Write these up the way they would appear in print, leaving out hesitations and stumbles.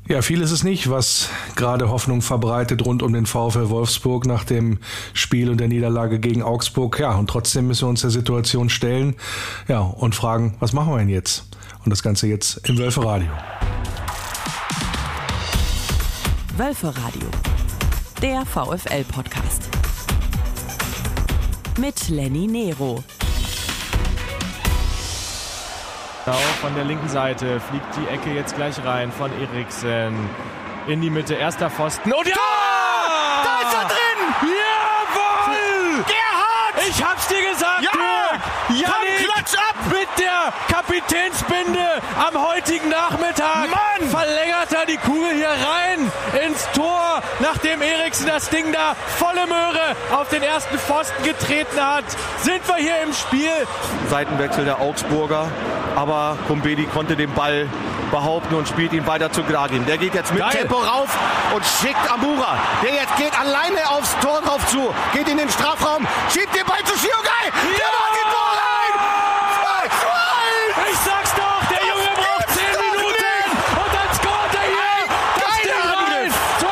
Ja, viel ist es nicht, was gerade Hoffnung verbreitet rund um den VfL Wolfsburg nach dem Spiel und der Niederlage gegen Augsburg. Ja, und trotzdem müssen wir uns der Situation stellen, ja, und fragen, was machen wir denn jetzt? Und das Ganze jetzt im Wölferadio. Wölferadio, der VfL-Podcast. Mit Lenny Nero. Genau, von der linken Seite fliegt die Ecke jetzt gleich rein von Eriksen. In die Mitte, erster Pfosten. Und ja! Da ist er drin! Jawohl! Gerhard! Ich hab's dir gesagt, Ja! Dirk! Komm, klatsch ab! Mit der Kapitänsbinde am heutigen Nachmittag Mann! verlängert er die Kugel hier rein ins Tor, nachdem Eriksen das Ding da volle Möhre auf den ersten Pfosten getreten hat. Sind wir hier im Spiel? Seitenwechsel der Augsburger, aber Kumbedi konnte den Ball behaupten und spielt ihn weiter zu Gragin. Der geht jetzt mit Geil. Tempo rauf und schickt Amura. Der jetzt geht alleine aufs Tor drauf zu, geht in den Strafraum, schiebt den Ball zu Shiogai. Der macht den Tor rein! 2-2! Ich sag's doch, der Junge braucht 10 Minuten und dann scoret er hier das Ding rein.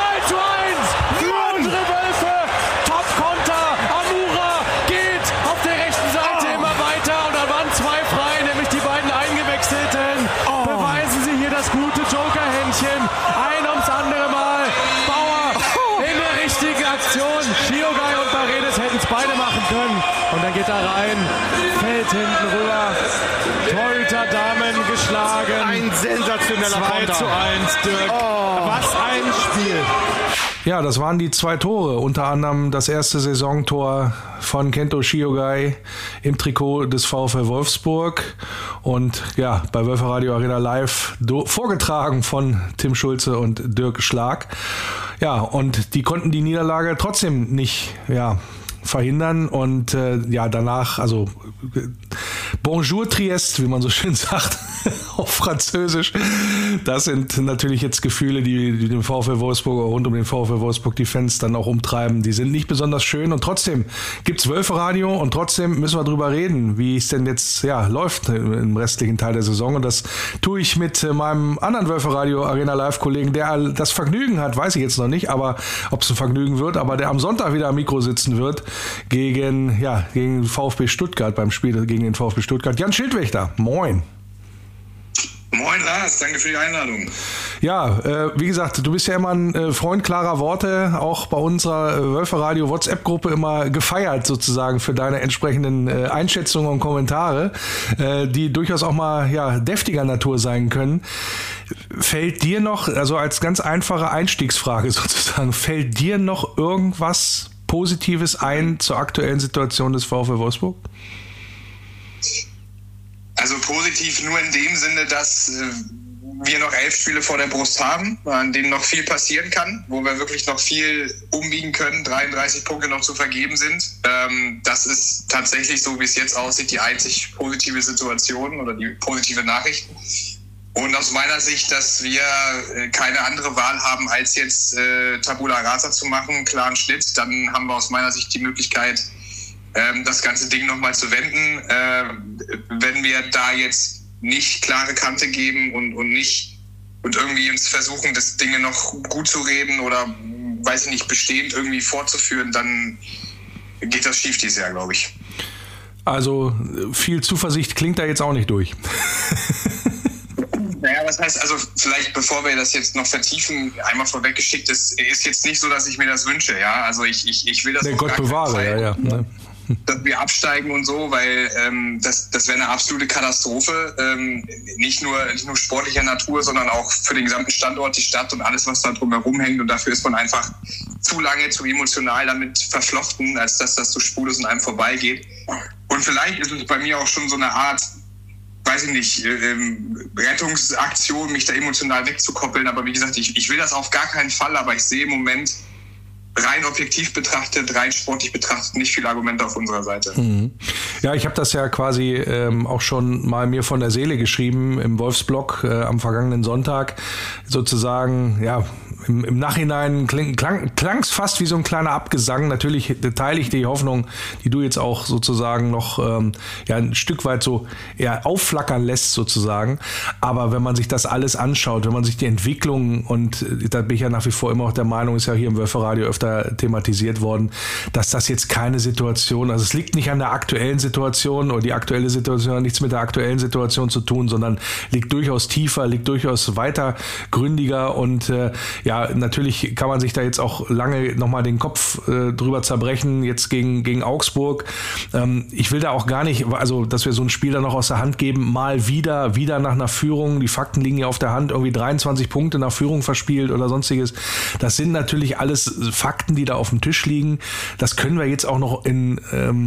2-1 für unsere Wölfe. Top-Konter. Amura geht auf der rechten Seite immer weiter und da waren zwei frei, nämlich die beiden Eingewechselten. Beweisen sie hier das gute Joker-Händchen. Ein ums andere Mal. Bauer in der richtigen Aktion. Shiogai und Paredes hätten es beide machen können. Und dann geht er rein, fällt hinten rüber. Torhüter Damen geschlagen. Ein sensationeller 2-1, Dirk. Was ein Spiel. Ja, das waren die 2 Tore, unter anderem das erste Saisontor von Kento Shiogai im Trikot des VfL Wolfsburg und ja, bei Wölferadio Arena Live vorgetragen von Tim Schulze und Dirk Schlag. Ja, und die konnten die Niederlage trotzdem nicht, verhindern und danach, also Bonjour Trieste, wie man so schön sagt, auf Französisch. Das sind natürlich jetzt Gefühle, die den VfL Wolfsburg, rund um den VfL Wolfsburg die Fans dann auch umtreiben. Die sind nicht besonders schön und trotzdem gibt's Wölferadio und trotzdem müssen wir drüber reden, wie es denn jetzt läuft im restlichen Teil der Saison. Und das tue ich mit meinem anderen Wölferadio Arena Live Kollegen, der das Vergnügen hat, weiß ich jetzt noch nicht, aber ob es ein Vergnügen wird, aber der am Sonntag wieder am Mikro sitzen wird gegen VfB Stuttgart beim Spiel gegen den VfB Stuttgart. Jan Schildwächter, moin. Moin Lars, danke für die Einladung. Ja, wie gesagt, du bist ja immer ein Freund klarer Worte, auch bei unserer Wölferadio WhatsApp-Gruppe immer gefeiert sozusagen für deine entsprechenden Einschätzungen und Kommentare, die durchaus auch mal deftiger Natur sein können. Fällt dir noch, also als ganz einfache Einstiegsfrage sozusagen, fällt dir noch irgendwas Positives ein zur aktuellen Situation des VfL Wolfsburg? Also positiv nur in dem Sinne, dass wir noch 11 Spiele vor der Brust haben, an denen noch viel passieren kann, wo wir wirklich noch viel umbiegen können, 33 Punkte noch zu vergeben sind. Das ist tatsächlich so, wie es jetzt aussieht, die einzig positive Situation oder die positive Nachricht. Und aus meiner Sicht, dass wir keine andere Wahl haben, als jetzt Tabula Rasa zu machen, einen klaren Schnitt, dann haben wir aus meiner Sicht die Möglichkeit, das ganze Ding nochmal zu wenden. Wenn wir da jetzt nicht klare Kante geben und irgendwie uns versuchen, das Dinge noch gut zu reden oder, weiß ich nicht, bestehend irgendwie fortzuführen, dann geht das schief dieses Jahr, glaube ich. Also viel Zuversicht klingt da jetzt auch nicht durch. Naja, was heißt, also vielleicht bevor wir das jetzt noch vertiefen, einmal vorweggeschickt, ist jetzt nicht so, dass ich mir das wünsche, ja. Also ich will das auf Gott gar keinen bewahre, Fall, ne? dass wir absteigen und so, weil das wäre eine absolute Katastrophe, nicht nur sportlicher Natur, sondern auch für den gesamten Standort, die Stadt und alles, was da drumherum hängt, und dafür ist man einfach zu lange, zu emotional damit verflochten, als dass das so spurlos an einem vorbeigeht. Und vielleicht ist es bei mir auch schon so eine Art, weiß ich nicht, Rettungsaktion, mich da emotional wegzukoppeln, aber wie gesagt, ich will das auf gar keinen Fall, aber ich sehe im Moment rein objektiv betrachtet, rein sportlich betrachtet nicht viele Argumente auf unserer Seite. Mhm. Ja, ich habe das ja quasi auch schon mal mir von der Seele geschrieben im Wolfsblog am vergangenen Sonntag. Sozusagen, im Nachhinein klang es fast wie so ein kleiner Abgesang. Natürlich teile ich die Hoffnung, die du jetzt auch sozusagen noch ein Stück weit so aufflackern lässt sozusagen. Aber wenn man sich das alles anschaut, wenn man sich die Entwicklung, und da bin ich ja nach wie vor immer auch der Meinung, ist ja hier im Wölferadio öfter thematisiert worden, dass das jetzt keine Situation, also es liegt nicht an der aktuellen Situation, oder die aktuelle Situation hat nichts mit der aktuellen Situation zu tun, sondern liegt durchaus tiefer, liegt durchaus weiter gründiger, und natürlich kann man sich da jetzt auch lange nochmal den Kopf drüber zerbrechen, jetzt gegen Augsburg. Ich will da auch gar nicht, also dass wir so ein Spiel dann noch aus der Hand geben, mal wieder nach einer Führung, die Fakten liegen ja auf der Hand, irgendwie 23 Punkte nach Führung verspielt oder sonstiges. Das sind natürlich alles Fakten, die da auf dem Tisch liegen. Das können wir jetzt auch noch in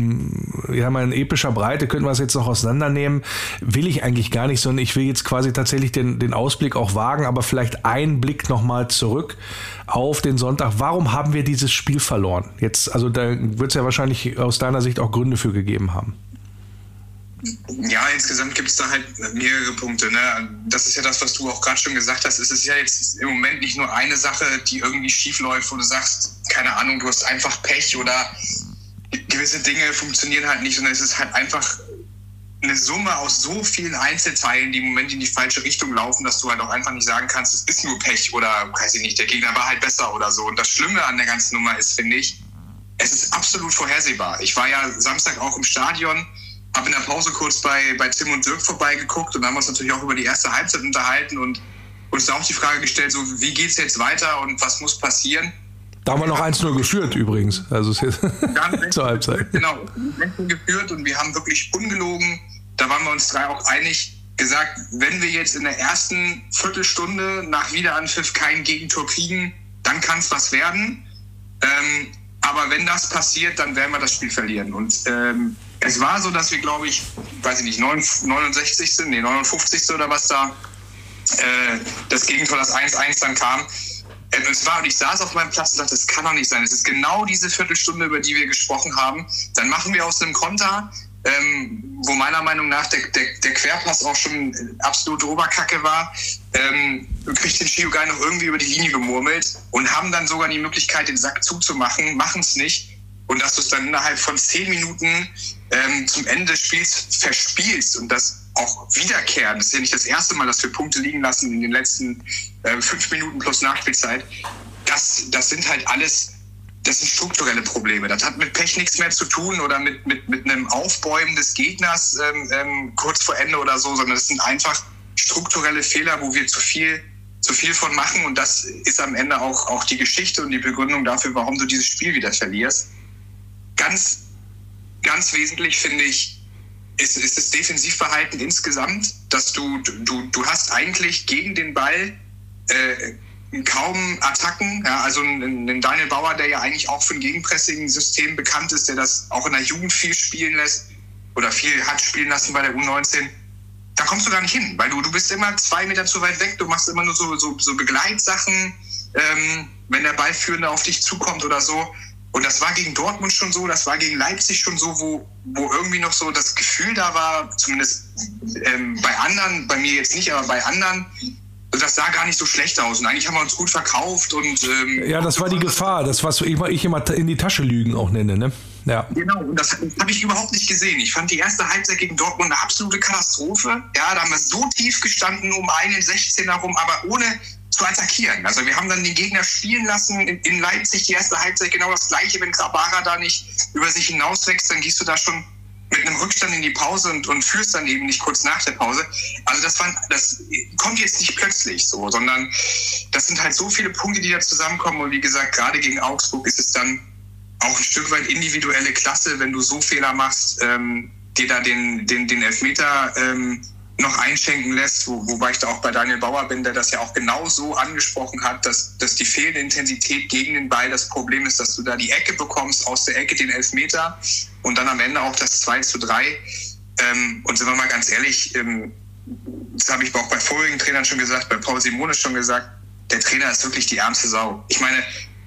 epischer Breite, können wir es jetzt noch auseinandernehmen. Will ich eigentlich gar nicht, sondern ich will jetzt quasi tatsächlich den Ausblick auch wagen, aber vielleicht einen Blick nochmal zurück auf den Sonntag. Warum haben wir dieses Spiel verloren? Jetzt, also da wird es ja wahrscheinlich aus deiner Sicht auch Gründe für gegeben haben. Ja, insgesamt gibt es da halt mehrere Punkte. Ne? Das ist ja das, was du auch gerade schon gesagt hast. Es ist ja jetzt im Moment nicht nur eine Sache, die irgendwie schief läuft, wo du sagst, keine Ahnung, du hast einfach Pech oder gewisse Dinge funktionieren halt nicht, sondern es ist halt einfach eine Summe aus so vielen Einzelteilen, die im Moment in die falsche Richtung laufen, dass du halt auch einfach nicht sagen kannst, es ist nur Pech oder, weiß ich nicht, der Gegner war halt besser oder so. Und das Schlimme an der ganzen Nummer ist, finde ich, es ist absolut vorhersehbar. Ich war ja Samstag auch im Stadion, habe in der Pause kurz bei Tim und Dirk vorbeigeguckt und haben uns natürlich auch über die erste Halbzeit unterhalten und uns da auch die Frage gestellt, so wie geht's jetzt weiter und was muss passieren? Da haben wir noch 1-0 geführt übrigens, also zur Halbzeit. Genau, geführt, und wir haben wirklich ungelogen, da waren wir uns drei auch einig, gesagt, wenn wir jetzt in der ersten Viertelstunde nach Wiederanpfiff kein Gegentor kriegen, dann kann es was werden. Aber wenn das passiert, dann werden wir das Spiel verlieren. Und es war so, dass wir, glaube ich, 59. oder was da, das Gegentor, das 1-1 dann kam. Und ich saß auf meinem Platz und dachte, das kann doch nicht sein. Es ist genau diese Viertelstunde, über die wir gesprochen haben. Dann machen wir aus einem Konter, wo meiner Meinung nach der Querpass auch schon absolute Oberkacke war, kriegt den Chiyugai noch irgendwie über die Linie gemurmelt und haben dann sogar die Möglichkeit, den Sack zuzumachen, machen es nicht. Und dass du es dann innerhalb von 10 Minuten zum Ende des Spiels verspielst und das auch wiederkehren. Das ist ja nicht das erste Mal, dass wir Punkte liegen lassen in den letzten 5 Minuten plus Nachspielzeit. Das sind halt alles, das sind strukturelle Probleme. Das hat mit Pech nichts mehr zu tun oder mit einem Aufbäumen des Gegners kurz vor Ende oder so, sondern das sind einfach strukturelle Fehler, wo wir zu viel von machen, und das ist am Ende auch die Geschichte und die Begründung dafür, warum du dieses Spiel wieder verlierst. Ganz, ganz wesentlich finde ich, ist das Defensivverhalten insgesamt, dass du hast eigentlich gegen den Ball kaum Attacken. Ja, also ein Daniel Bauer, der ja eigentlich auch für ein Gegenpressing-System bekannt ist, der das auch in der Jugend viel spielen lässt oder viel hat spielen lassen bei der U19, da kommst du gar nicht hin, weil du bist immer 2 Meter zu weit weg, du machst immer nur so Begleitsachen, wenn der Ballführende auf dich zukommt oder so. Und das war gegen Dortmund schon so, das war gegen Leipzig schon so, wo irgendwie noch so das Gefühl da war, zumindest bei anderen, bei mir jetzt nicht, aber bei anderen, das sah gar nicht so schlecht aus. Und eigentlich haben wir uns gut verkauft. Und ja, das war die Gefahr, das, was ich immer in die Tasche lügen auch nenne, ne? Ja. Genau, und das habe ich überhaupt nicht gesehen. Ich fand die erste Halbzeit gegen Dortmund eine absolute Katastrophe. Ja, da haben wir so tief gestanden um einen 16er rum, aber ohne zu attackieren. Also wir haben dann den Gegner spielen lassen in Leipzig, die erste Halbzeit genau das Gleiche. Wenn Grabara da nicht über sich hinauswächst, dann gehst du da schon mit einem Rückstand in die Pause und führst dann eben nicht kurz nach der Pause. Also das kommt jetzt nicht plötzlich so, sondern das sind halt so viele Punkte, die da zusammenkommen. Und wie gesagt, gerade gegen Augsburg ist es dann auch ein Stück weit individuelle Klasse, wenn du so Fehler machst, dir da den Elfmeter noch einschenken lässt, wobei ich da auch bei Daniel Bauer bin, der das ja auch genau so angesprochen hat, dass die fehlende Intensität gegen den Ball das Problem ist, dass du da die Ecke bekommst, aus der Ecke den Elfmeter und dann am Ende auch das 2:3. Und sind wir mal ganz ehrlich, das habe ich auch bei vorigen Trainern schon gesagt, bei Paul Simone schon gesagt, der Trainer ist wirklich die ärmste Sau. Ich meine,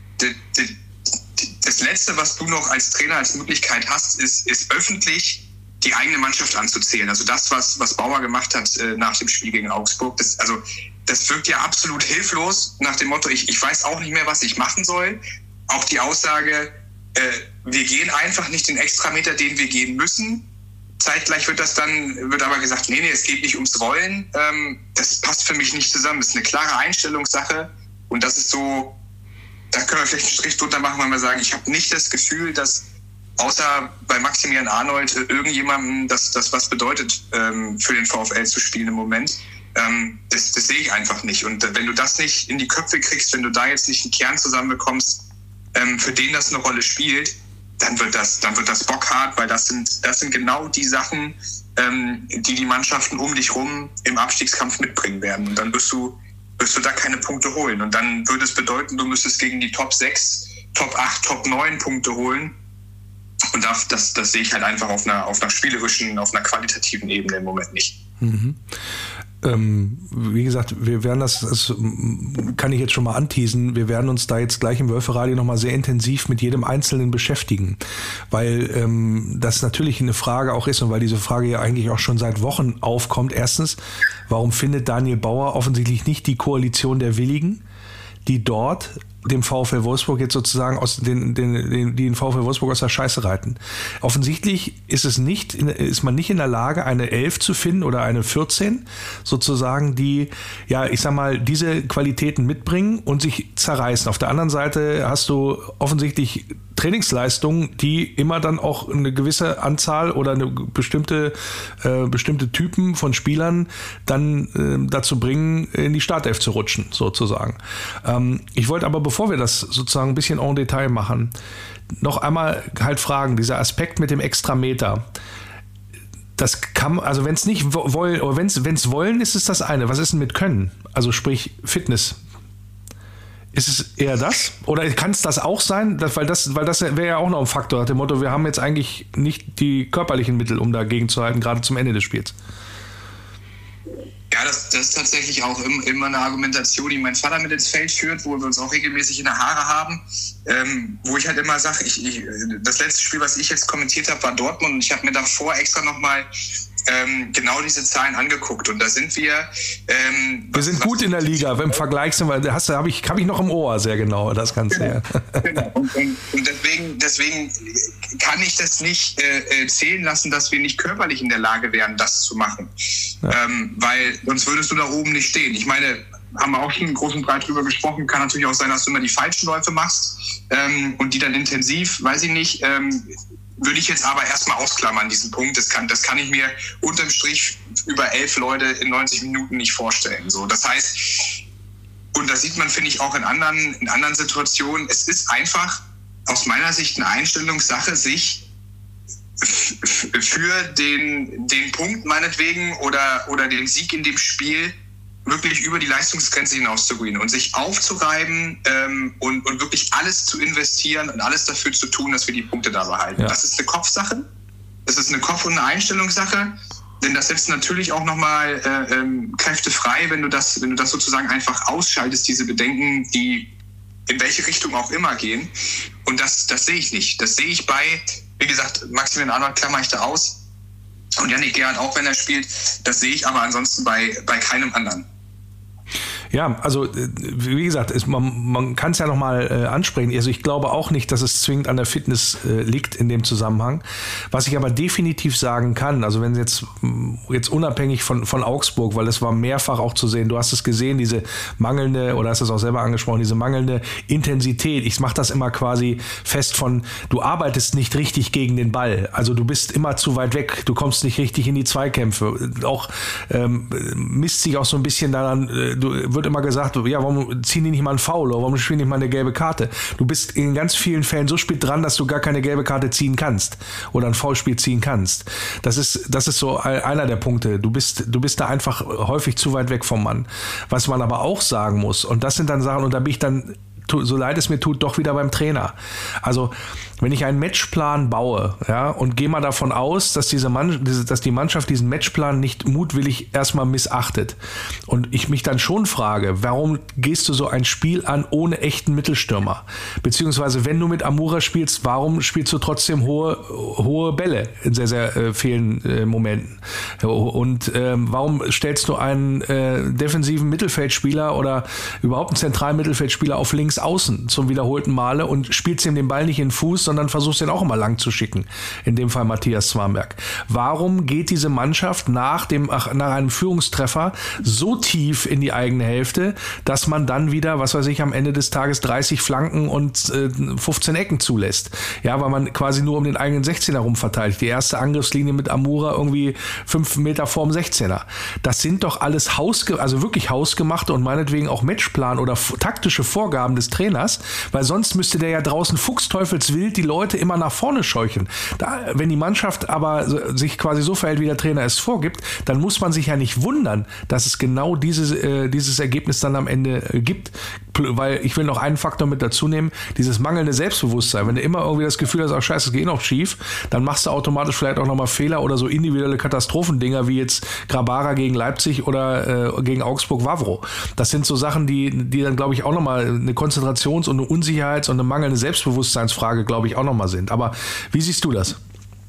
das Letzte, was du noch als Trainer als Möglichkeit hast, ist öffentlich die eigene Mannschaft anzuzählen. Also das, was Bauer gemacht hat nach dem Spiel gegen Augsburg, das wirkt ja absolut hilflos nach dem Motto, ich weiß auch nicht mehr, was ich machen soll. Auch die Aussage, wir gehen einfach nicht den Extrameter, den wir gehen müssen. Zeitgleich wird aber gesagt, nee, es geht nicht ums Wollen. Das passt für mich nicht zusammen. Das ist eine klare Einstellungssache. Und das ist so, da können wir vielleicht einen Strich drunter machen, wenn wir sagen, ich habe nicht das Gefühl, dass außer bei Maximilian Arnold irgendjemandem das was bedeutet, für den VfL zu spielen im Moment. Das sehe ich einfach nicht. Und wenn du das nicht in die Köpfe kriegst, wenn du da jetzt nicht einen Kern zusammenbekommst, für den das eine Rolle spielt, dann wird das bockhart, weil das sind genau die Sachen, die Mannschaften um dich rum im Abstiegskampf mitbringen werden. Und dann wirst du da keine Punkte holen. Und dann würde es bedeuten, du müsstest gegen die Top 6, Top 8, Top 9 Punkte holen. Und das sehe ich halt einfach auf einer spielerischen, auf einer qualitativen Ebene im Moment nicht. Mhm. Wie gesagt, wir werden das kann ich jetzt schon mal anteasen, wir werden uns da jetzt gleich im Wölferadio nochmal sehr intensiv mit jedem Einzelnen beschäftigen, weil das natürlich eine Frage auch ist und weil diese Frage ja eigentlich auch schon seit Wochen aufkommt. Erstens, warum findet Daniel Bauer offensichtlich nicht die Koalition der Willigen, die dort dem VfL Wolfsburg jetzt sozusagen die den VfL Wolfsburg aus der Scheiße reiten. Offensichtlich ist man nicht in der Lage, eine 11 zu finden oder eine 14 sozusagen, die, ja, ich sag mal, diese Qualitäten mitbringen und sich zerreißen. Auf der anderen Seite hast du offensichtlich Trainingsleistungen, die immer dann auch eine gewisse Anzahl oder eine bestimmte Typen von Spielern dann dazu bringen, in die Startelf zu rutschen, sozusagen. Ich wollte aber, bevor wir das sozusagen ein bisschen en Detail machen, noch einmal halt fragen, dieser Aspekt mit dem Extrameter. Das kann, also wenn es nicht wollen, oder wenn es wollen, ist es das eine. Was ist denn mit Können? Also sprich Fitness. Ist es eher das? Oder kann es das auch sein? Weil das wäre ja auch noch ein Faktor, nach dem Motto, wir haben jetzt eigentlich nicht die körperlichen Mittel, um dagegen zu halten, gerade zum Ende des Spiels. Ja, das ist tatsächlich auch immer eine Argumentation, die mein Vater mit ins Feld führt, wo wir uns auch regelmäßig in der Haare haben, wo ich halt immer sage, das letzte Spiel, was ich jetzt kommentiert habe, war Dortmund, und ich habe mir davor extra nochmal genau diese Zahlen angeguckt, und da sind wir... wir sind gut in der Liga, im Vergleich habe ich noch im Ohr sehr genau das Ganze. Genau. Und deswegen kann ich das nicht zählen lassen, dass wir nicht körperlich in der Lage wären, das zu machen. Ja. Weil sonst würdest du da oben nicht stehen. Ich meine, haben wir auch schon groß und breit drüber gesprochen, kann natürlich auch sein, dass du immer die falschen Läufe machst und die dann intensiv, weiß ich nicht, würde ich jetzt aber erstmal ausklammern, diesen Punkt. Das kann ich mir unterm Strich über 11 Leute in 90 Minuten nicht vorstellen. So, das heißt, und das sieht man, finde ich, auch in anderen Situationen, es ist einfach aus meiner Sicht eine Einstellungssache, sich für den Punkt meinetwegen oder den Sieg in dem Spiel wirklich über die Leistungsgrenze hinaus zu gehen und sich aufzureiben und wirklich alles zu investieren und alles dafür zu tun, dass wir die Punkte da behalten. Ja. Das ist eine Kopfsache, das ist eine Kopf- und eine Einstellungssache, denn das setzt natürlich auch nochmal Kräfte frei, wenn du das sozusagen einfach ausschaltest, diese Bedenken, die in welche Richtung auch immer gehen. Und das sehe ich nicht. Das sehe ich bei, wie gesagt, Maximilian Arnold klammer ich da aus und Yannick Gerhardt auch, wenn er spielt. Das sehe ich aber ansonsten bei keinem anderen. Ja, also wie gesagt, man kann es ja nochmal ansprechen. Also ich glaube auch nicht, dass es zwingend an der Fitness liegt in dem Zusammenhang. Was ich aber definitiv sagen kann, also wenn jetzt unabhängig von Augsburg, weil es war mehrfach auch zu sehen, du hast es gesehen, diese mangelnde, oder hast es auch selber angesprochen, diese mangelnde Intensität. Ich mache das immer quasi fest von, du arbeitest nicht richtig gegen den Ball. Also du bist immer zu weit weg, du kommst nicht richtig in die Zweikämpfe. Auch misst sich auch so ein bisschen daran, wird immer gesagt, ja, warum ziehen die nicht mal einen Foul oder warum spielen die nicht mal eine gelbe Karte? Du bist in ganz vielen Fällen so spät dran, dass du gar keine gelbe Karte ziehen kannst oder ein Foulspiel ziehen kannst. Das ist so einer der Punkte. Du bist da einfach häufig zu weit weg vom Mann. Was man aber auch sagen muss, und das sind dann Sachen, und da bin ich dann so leid es mir tut, doch wieder beim Trainer. Also wenn ich einen Matchplan baue, ja, und gehe mal davon aus, dass dass die Mannschaft diesen Matchplan nicht mutwillig erstmal missachtet und ich mich dann schon frage, warum gehst du so ein Spiel an ohne echten Mittelstürmer? Beziehungsweise wenn du mit Amura spielst, warum spielst du trotzdem hohe Bälle in sehr, sehr vielen Momenten? Und warum stellst du einen defensiven Mittelfeldspieler oder überhaupt einen zentralen Mittelfeldspieler auf links außen zum wiederholten Male und spielst ihm den Ball nicht in den Fuß, sondern versuchst den auch immer lang zu schicken. In dem Fall Matthias Zwanberg. Warum geht diese Mannschaft nach einem Führungstreffer so tief in die eigene Hälfte, dass man dann wieder, was weiß ich, am Ende des Tages 30 Flanken und 15 Ecken zulässt? Ja, weil man quasi nur um den eigenen 16er rum verteilt. Die erste Angriffslinie mit Amura irgendwie 5 Meter vorm 16er. Das sind doch alles wirklich hausgemachte und meinetwegen auch Matchplan oder taktische Vorgaben des Trainers, weil sonst müsste der ja draußen fuchsteufelswild die Leute immer nach vorne scheuchen. Wenn die Mannschaft aber sich quasi so verhält, wie der Trainer es vorgibt, dann muss man sich ja nicht wundern, dass es genau dieses Ergebnis dann am Ende gibt. Weil ich will noch einen Faktor mit dazu nehmen, dieses mangelnde Selbstbewusstsein. Wenn du immer irgendwie das Gefühl hast, scheiße, es geht noch schief, dann machst du automatisch vielleicht auch nochmal Fehler oder so individuelle Katastrophendinger wie jetzt Grabara gegen Leipzig oder gegen Augsburg-Wawro. Das sind so Sachen, die dann, glaube ich, auch nochmal eine Konzentrations- und eine Unsicherheits- und eine mangelnde Selbstbewusstseinsfrage, glaube ich, auch nochmal sind. Aber wie siehst du das?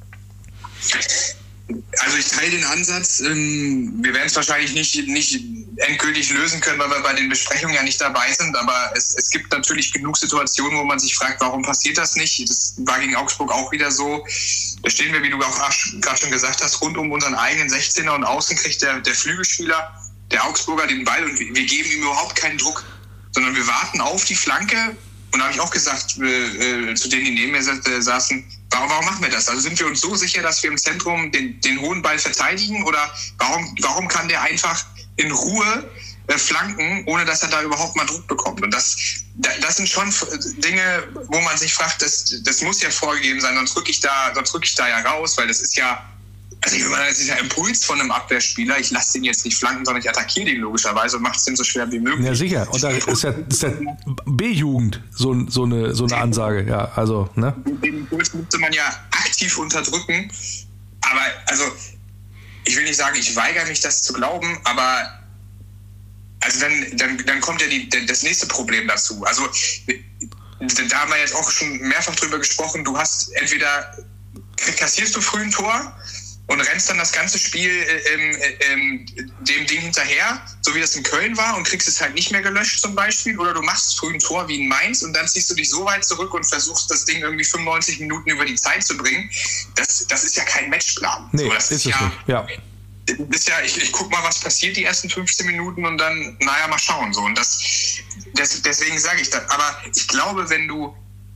Also ich teile den Ansatz. Wir werden es wahrscheinlich nicht endgültig lösen können, weil wir bei den Besprechungen ja nicht dabei sind. Aber es gibt natürlich genug Situationen, wo man sich fragt, warum passiert das nicht? Das war gegen Augsburg auch wieder so. Da stehen wir, wie du auch gerade schon gesagt hast, rund um unseren eigenen 16er und außen kriegt der Flügelspieler, der Augsburger, den Ball und wir geben ihm überhaupt keinen Druck, sondern wir warten auf die Flanke. Und da habe ich auch gesagt, zu denen, die neben mir saßen, warum machen wir das? Also sind wir uns so sicher, dass wir im Zentrum den hohen Ball verteidigen? Oder warum kann der einfach in Ruhe flanken, ohne dass er da überhaupt mal Druck bekommt? Und das sind schon Dinge, wo man sich fragt, das muss ja vorgegeben sein, sonst rück ich da ja raus, weil das ist ja, also das ist ja Impuls von einem Abwehrspieler. Ich lasse den jetzt nicht flanken, sondern ich attackiere den logischerweise und mache es dem so schwer wie möglich. Ja, sicher. Und da ist ja B-Jugend so eine Ansage. Ja, also, ne? Den Impuls müsste man ja aktiv unterdrücken. Aber, also, ich will nicht sagen, ich weigere mich, das zu glauben, aber also dann kommt ja das nächste Problem dazu. Also, da haben wir jetzt auch schon mehrfach drüber gesprochen. Du hast entweder kassierst du früh ein Tor und rennst dann das ganze Spiel dem Ding hinterher, so wie das in Köln war, und kriegst es halt nicht mehr gelöscht zum Beispiel. Oder du machst früh ein Tor wie in Mainz und dann ziehst du dich so weit zurück und versuchst, das Ding irgendwie 95 Minuten über die Zeit zu bringen. Das ist ja kein Matchplan. Nee, so, das ist ja, nicht. Ja. Ist ja, ich guck mal, was passiert die ersten 15 Minuten und dann, mal schauen. So. Und deswegen sage ich das. Aber ich glaube, wenn du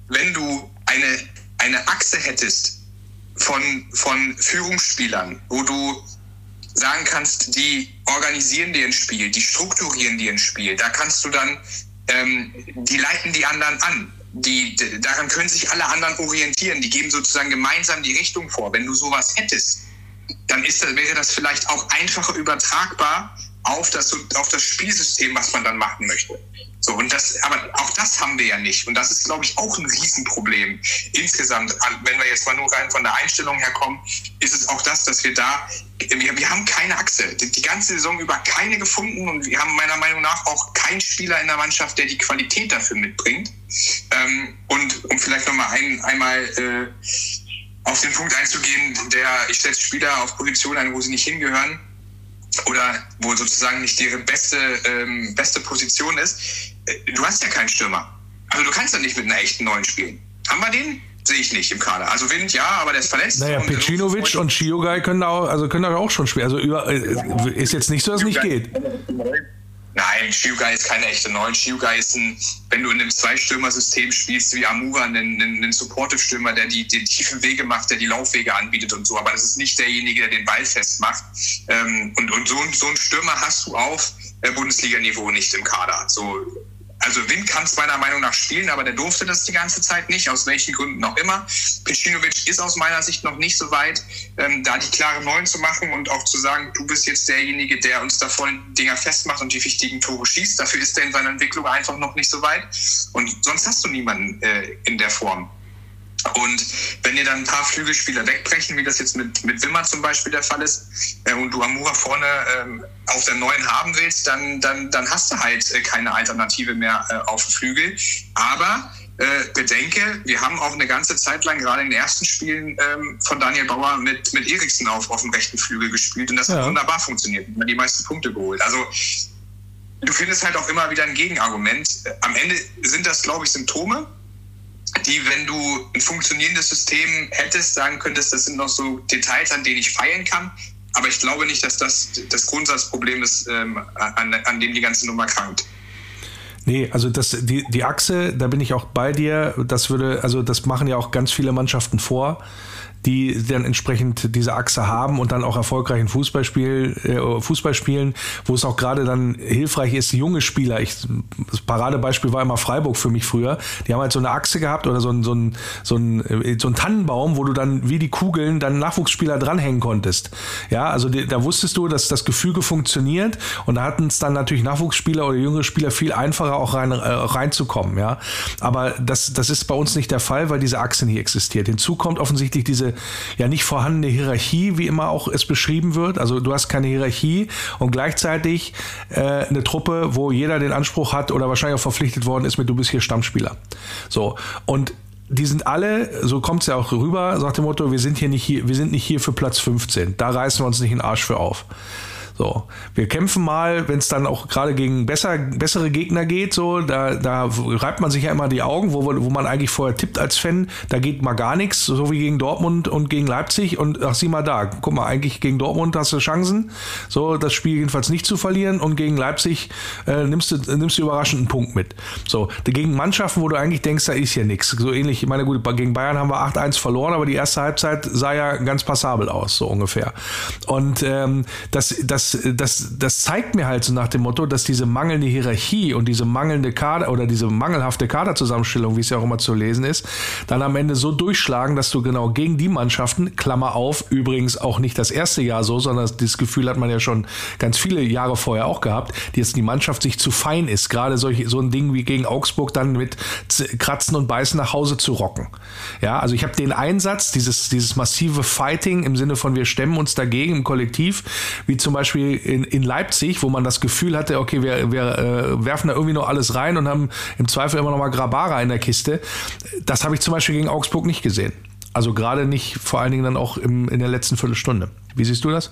eine Achse hättest, von Führungsspielern, wo du sagen kannst, die organisieren dir ein Spiel, die strukturieren dir ein Spiel, da kannst du dann, die leiten die anderen an, daran können sich alle anderen orientieren, die geben sozusagen gemeinsam die Richtung vor. Wenn du sowas hättest, dann wäre das vielleicht auch einfacher übertragbar auf das Spielsystem, was man dann machen möchte. So, aber auch das haben wir ja nicht. Und das ist, glaube ich, auch ein Riesenproblem. Insgesamt, wenn wir jetzt mal nur rein von der Einstellung her kommen, ist es auch das, dass wir haben keine Achse. Die ganze Saison über keine gefunden und wir haben meiner Meinung nach auch keinen Spieler in der Mannschaft, der die Qualität dafür mitbringt. Und um vielleicht nochmal einmal auf den Punkt einzugehen, ich setze Spieler auf Positionen ein, wo sie nicht hingehören oder wo sozusagen nicht ihre beste Position ist. Du hast ja keinen Stürmer. Also du kannst ja nicht mit einer echten Neuen spielen. Haben wir den? Sehe ich nicht im Kader. Also Wind ja, aber der ist verletzt. Naja, Pecinovic und Chiogai können da auch schon spielen. Also ist jetzt nicht so, dass es nicht geht. Nein, Chiogai ist keine echte Neun. Chiogai ist wenn du in einem Zwei-Stürmer-System spielst wie Amura, einen Supportive-Stürmer, der die tiefen Wege macht, der die Laufwege anbietet und so. Aber das ist nicht derjenige, der den Ball festmacht. Und so einen Stürmer hast du auf Bundesliga-Niveau nicht im Kader. So, Also Wind kann es meiner Meinung nach spielen, aber der durfte das die ganze Zeit nicht, aus welchen Gründen auch immer. Pecinovic ist aus meiner Sicht noch nicht so weit, da die klare 9 zu machen und auch zu sagen, du bist jetzt derjenige, der uns da vorne Dinger festmacht und die wichtigen Tore schießt. Dafür ist er in seiner Entwicklung einfach noch nicht so weit. Und sonst hast du niemanden in der Form. Und wenn dir dann ein paar Flügelspieler wegbrechen, wie das jetzt mit Wimmer zum Beispiel der Fall ist, und du Amoura vorne auf der 9 haben willst, dann hast du halt keine Alternative mehr auf dem Flügel. Aber bedenke, wir haben auch eine ganze Zeit lang gerade in den ersten Spielen von Daniel Bauer mit Eriksen auf dem rechten Flügel gespielt und das hat wunderbar funktioniert. Wir haben die meisten Punkte geholt. Also du findest halt auch immer wieder ein Gegenargument. Am Ende sind das, glaube ich, Symptome, die, wenn du ein funktionierendes System hättest, sagen könntest, das sind noch so Details, an denen ich feilen kann. Aber ich glaube nicht, dass das das Grundsatzproblem ist, an dem die ganze Nummer krankt. Nee, also die Achse, da bin ich auch bei dir, das machen ja auch ganz viele Mannschaften vor, die dann entsprechend diese Achse haben und dann auch erfolgreichen Fußball spielen, wo es auch gerade dann hilfreich ist, junge Spieler, das Paradebeispiel war immer Freiburg für mich früher, die haben halt so eine Achse gehabt oder so ein Tannenbaum, wo du dann wie die Kugeln dann Nachwuchsspieler dranhängen konntest. Ja, also da wusstest du, dass das Gefüge funktioniert und da hatten es dann natürlich Nachwuchsspieler oder jüngere Spieler viel einfacher auch reinzukommen, ja. Aber das ist bei uns nicht der Fall, weil diese Achse nicht existiert. Hinzu kommt offensichtlich diese ja nicht vorhandene Hierarchie, wie immer auch es beschrieben wird. Also du hast keine Hierarchie und gleichzeitig eine Truppe, wo jeder den Anspruch hat oder wahrscheinlich auch verpflichtet worden ist mit, du bist hier Stammspieler. So, und die sind alle, so kommt es ja auch rüber, sagt dem Motto, wir sind nicht hier für Platz 15. Da reißen wir uns nicht den Arsch für auf. So, wir kämpfen mal, wenn es dann auch gerade gegen bessere Gegner geht, so, da reibt man sich ja immer die Augen, wo man eigentlich vorher tippt als Fan, da geht mal gar nichts, so wie gegen Dortmund und gegen Leipzig und ach, sieh mal da, guck mal, eigentlich gegen Dortmund hast du Chancen, so, das Spiel jedenfalls nicht zu verlieren und gegen Leipzig nimmst du überraschend einen Punkt mit. So, gegen Mannschaften, wo du eigentlich denkst, da ist hier nichts, so ähnlich, ich meine, gut, gegen Bayern haben wir 8-1 verloren, aber die erste Halbzeit sah ja ganz passabel aus, so ungefähr. Und das zeigt mir halt so nach dem Motto, dass diese mangelnde Hierarchie und diese mangelnde Kader oder diese mangelhafte Kaderzusammenstellung, wie es ja auch immer zu lesen ist, dann am Ende so durchschlagen, dass du genau gegen die Mannschaften, Klammer auf, übrigens auch nicht das erste Jahr so, sondern dieses Gefühl hat man ja schon ganz viele Jahre vorher auch gehabt, dass die Mannschaft sich zu fein ist, gerade so ein Ding wie gegen Augsburg dann mit Kratzen und Beißen nach Hause zu rocken. Ja, also ich habe den Einsatz, dieses massive Fighting im Sinne von wir stemmen uns dagegen im Kollektiv, wie zum Beispiel in Leipzig, wo man das Gefühl hatte, okay, wir werfen da irgendwie noch alles rein und haben im Zweifel immer noch mal Grabara in der Kiste. Das habe ich zum Beispiel gegen Augsburg nicht gesehen. Also gerade nicht, vor allen Dingen dann auch in der letzten Viertelstunde. Wie siehst du das?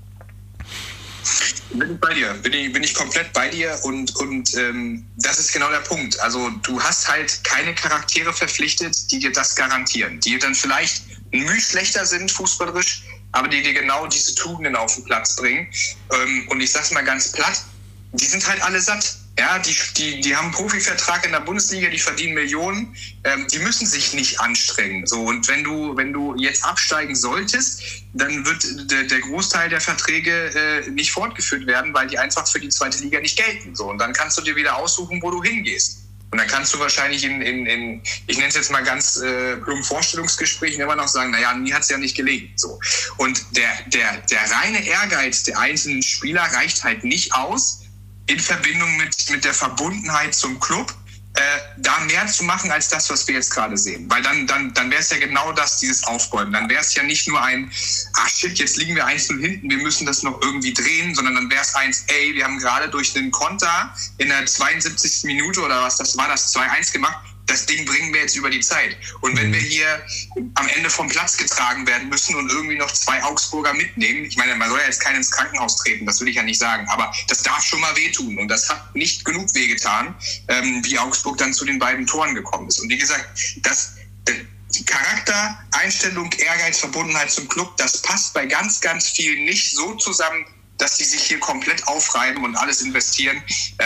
Bin ich bei dir, bin ich komplett bei dir und das ist genau der Punkt. Also du hast halt keine Charaktere verpflichtet, die dir das garantieren, die dann vielleicht ein Mühe schlechter sind fußballerisch, aber die dir genau diese Tugenden auf den Platz bringen. Und ich sag's mal ganz platt, die sind halt alle satt. Ja, die haben einen Profivertrag in der Bundesliga, die verdienen Millionen, die müssen sich nicht anstrengen. So, und wenn du jetzt absteigen solltest, dann wird der Großteil der Verträge nicht fortgeführt werden, weil die einfach für die zweite Liga nicht gelten. So, und dann kannst du dir wieder aussuchen, wo du hingehst. Und dann kannst du wahrscheinlich ich nenne es jetzt mal ganz plump Vorstellungsgesprächen immer noch sagen, naja, mir hat es ja nicht gelegen. So. Und der reine Ehrgeiz der einzelnen Spieler reicht halt nicht aus, in Verbindung mit der Verbundenheit zum Club, da mehr zu machen als das, was wir jetzt gerade sehen. Weil dann wäre es ja genau das, dieses Aufbäumen. Dann wäre es ja nicht nur ein, jetzt liegen wir 1-0 hinten, wir müssen das noch irgendwie drehen, sondern dann wäre es wir haben gerade durch einen Konter in der 72. Minute oder was das war, das 2-1 gemacht, das Ding bringen wir jetzt über die Zeit. Und wenn wir hier am Ende vom Platz getragen werden müssen und irgendwie noch 2 Augsburger mitnehmen, ich meine, man soll ja jetzt keinen ins Krankenhaus treten, das will ich ja nicht sagen, aber das darf schon mal wehtun und das hat nicht genug wehgetan, wie Augsburg dann zu den beiden Toren gekommen ist. Und wie gesagt, Charakter, Einstellung, Ehrgeiz, Verbundenheit zum Club, das passt bei ganz, ganz vielen nicht so zusammen, dass die sich hier komplett aufreiben und alles investieren,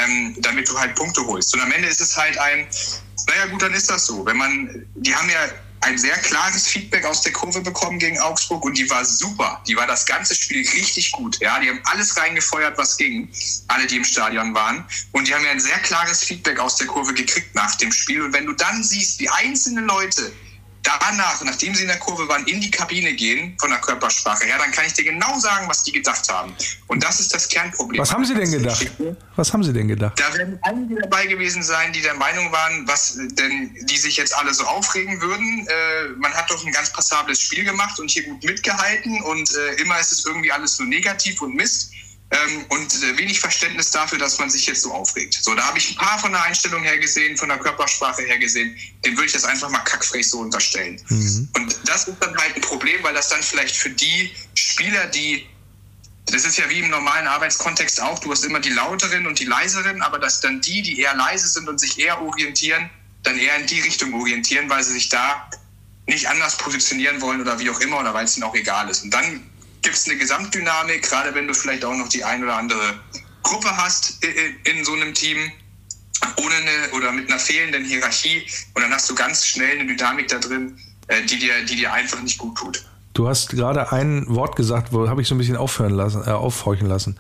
damit du halt Punkte holst. Und am Ende ist es halt naja gut, dann ist das so. Die haben ja ein sehr klares Feedback aus der Kurve bekommen gegen Augsburg und die war super. Die war das ganze Spiel richtig gut. Ja, die haben alles reingefeuert, was ging. Alle, die im Stadion waren. Und die haben ja ein sehr klares Feedback aus der Kurve gekriegt nach dem Spiel. Und wenn du dann siehst, wie einzelne Leute danach, nachdem sie in der Kurve waren, in die Kabine gehen, von der Körpersprache her, dann kann ich dir genau sagen, was die gedacht haben. Und das ist das Kernproblem. Was haben sie denn gedacht? Da werden einige dabei gewesen sein, die der Meinung waren, die sich jetzt alle so aufregen würden. Man hat doch ein ganz passables Spiel gemacht und hier gut mitgehalten und immer ist es irgendwie alles nur negativ und Mist. Und wenig Verständnis dafür, dass man sich jetzt so aufregt. So, da habe ich ein paar von der Einstellung her gesehen, von der Körpersprache her gesehen, dem würde ich das einfach mal kackfrech so unterstellen. Und das ist dann halt ein Problem, weil das dann vielleicht für die Spieler, das ist ja wie im normalen Arbeitskontext auch, du hast immer die Lauteren und die Leiseren, aber dass dann die eher leise sind und sich eher orientieren, dann eher in die Richtung orientieren, weil sie sich da nicht anders positionieren wollen oder wie auch immer oder weil es ihnen auch egal ist. Und dann gibt es eine Gesamtdynamik, gerade wenn du vielleicht auch noch die ein oder andere Gruppe hast in so einem Team, oder mit einer fehlenden Hierarchie, und dann hast du ganz schnell eine Dynamik da drin, die dir einfach nicht gut tut. Du hast gerade ein Wort gesagt, wo habe ich so ein bisschen aufhorchen lassen.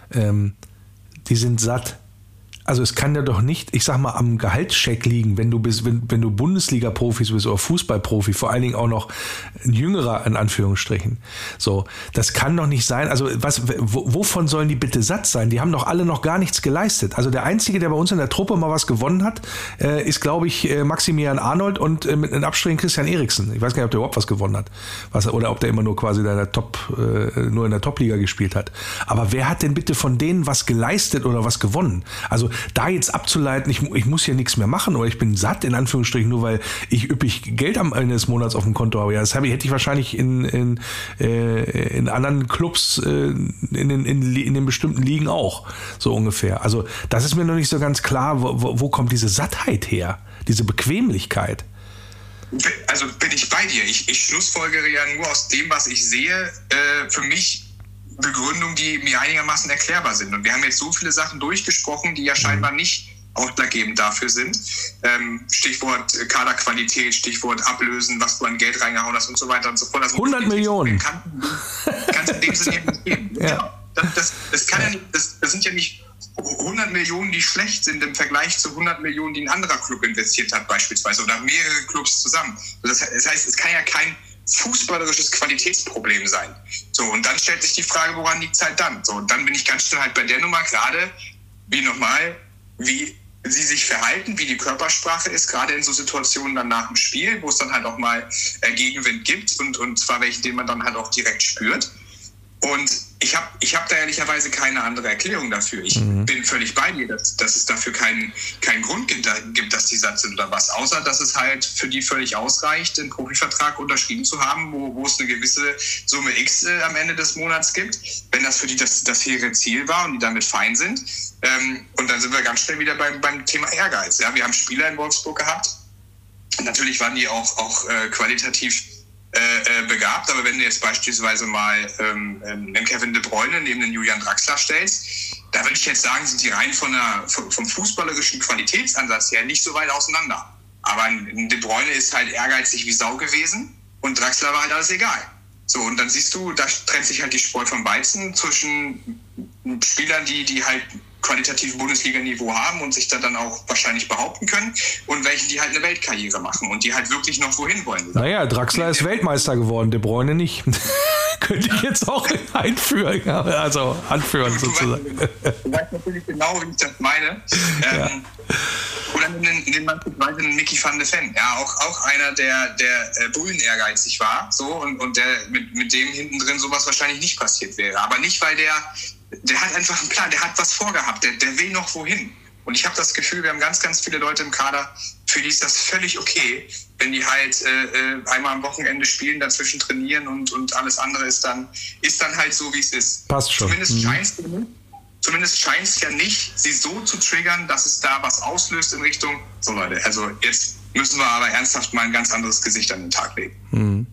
Die sind satt. Also es kann ja doch nicht, ich sag mal, am Gehaltscheck liegen, wenn du Bundesliga-Profis bist oder Fußballprofi, vor allen Dingen auch noch ein Jüngerer in Anführungsstrichen. So, das kann doch nicht sein. Also wovon sollen die bitte satt sein? Die haben doch alle noch gar nichts geleistet. Also der Einzige, der bei uns in der Truppe mal was gewonnen hat, ist, glaube ich, Maximilian Arnold und mit einem Abstrichen Christian Eriksen. Ich weiß gar nicht, ob der überhaupt was gewonnen hat. Oder ob der immer nur quasi nur in der Top-Liga gespielt hat. Aber wer hat denn bitte von denen was geleistet oder was gewonnen? Also da jetzt abzuleiten, ich muss hier nichts mehr machen oder ich bin satt, in Anführungsstrichen, nur weil ich üppig Geld am Ende des Monats auf dem Konto habe. Ja, das hätte ich wahrscheinlich in anderen Clubs, in den bestimmten Ligen auch, so ungefähr. Also das ist mir noch nicht so ganz klar, wo kommt diese Sattheit her, diese Bequemlichkeit? Also bin ich bei dir. Ich schlussfolgere ja nur aus dem, was ich sehe, für mich Begründungen, die mir einigermaßen erklärbar sind. Und wir haben jetzt so viele Sachen durchgesprochen, die ja scheinbar nicht ausschlaggebend dafür sind. Stichwort Kaderqualität, Stichwort Ablösen, was du an Geld reingehauen hast und so weiter und so fort. 100 Millionen. Kannst in dem Sinne nicht geben. Ja. Das kann ja nicht, das sind ja nicht 100 Millionen, die schlecht sind im Vergleich zu 100 Millionen, die ein anderer Club investiert hat beispielsweise oder mehrere Clubs zusammen. Das heißt, es kann ja kein fußballerisches Qualitätsproblem sein. So, und dann stellt sich die Frage, woran liegt es halt dann? So, und dann bin ich ganz schnell halt bei der Nummer, gerade wie sie sich verhalten, wie die Körpersprache ist, gerade in so Situationen dann nach dem Spiel, wo es dann halt auch mal Gegenwind gibt und zwar welchen, den man dann halt auch direkt spürt. Und ich hab da ehrlicherweise keine andere Erklärung dafür. Ich bin völlig bei dir, dass es dafür keinen Grund gibt, dass die satt sind oder was. Außer, dass es halt für die völlig ausreicht, einen Profivertrag unterschrieben zu haben, wo es eine gewisse Summe X am Ende des Monats gibt. Wenn das für die das hehre Ziel war und die damit fein sind. Und dann sind wir ganz schnell wieder beim Thema Ehrgeiz. Ja, wir haben Spieler in Wolfsburg gehabt. Natürlich waren die auch qualitativ begabt, aber wenn du jetzt beispielsweise mal einen Kevin De Bruyne neben den Julian Draxler stellst, da würde ich jetzt sagen, sind die rein vom fußballerischen Qualitätsansatz her nicht so weit auseinander. Aber ein De Bruyne ist halt ehrgeizig wie Sau gewesen und Draxler war halt alles egal. So, und dann siehst du, da trennt sich halt die Spreu vom Weizen zwischen Spielern, die halt qualitativ Bundesliga-Niveau haben und sich da dann auch wahrscheinlich behaupten können und welche, die halt eine Weltkarriere machen und die halt wirklich noch wohin wollen. Naja, Draxler ist Weltmeister geworden, De Bruyne nicht. Könnte ich jetzt auch einführen, also anführen sozusagen. Du weißt natürlich genau, wie ich das meine. Oder nimm beispielsweise einen Mickey van de Ven, ja, auch einer, der Bullen ehrgeizig war, so, und der mit dem hinten drin sowas wahrscheinlich nicht passiert wäre. Aber nicht, weil der hat einfach einen Plan, der hat was vorgehabt, der will noch wohin. Und ich habe das Gefühl, wir haben ganz, ganz viele Leute im Kader, für die ist das völlig okay, wenn die halt einmal am Wochenende spielen, dazwischen trainieren und alles andere ist dann halt so, wie es ist. Passt schon. Zumindest scheint es ja nicht, sie so zu triggern, dass es da was auslöst in Richtung, so Leute, also jetzt müssen wir aber ernsthaft mal ein ganz anderes Gesicht an den Tag legen.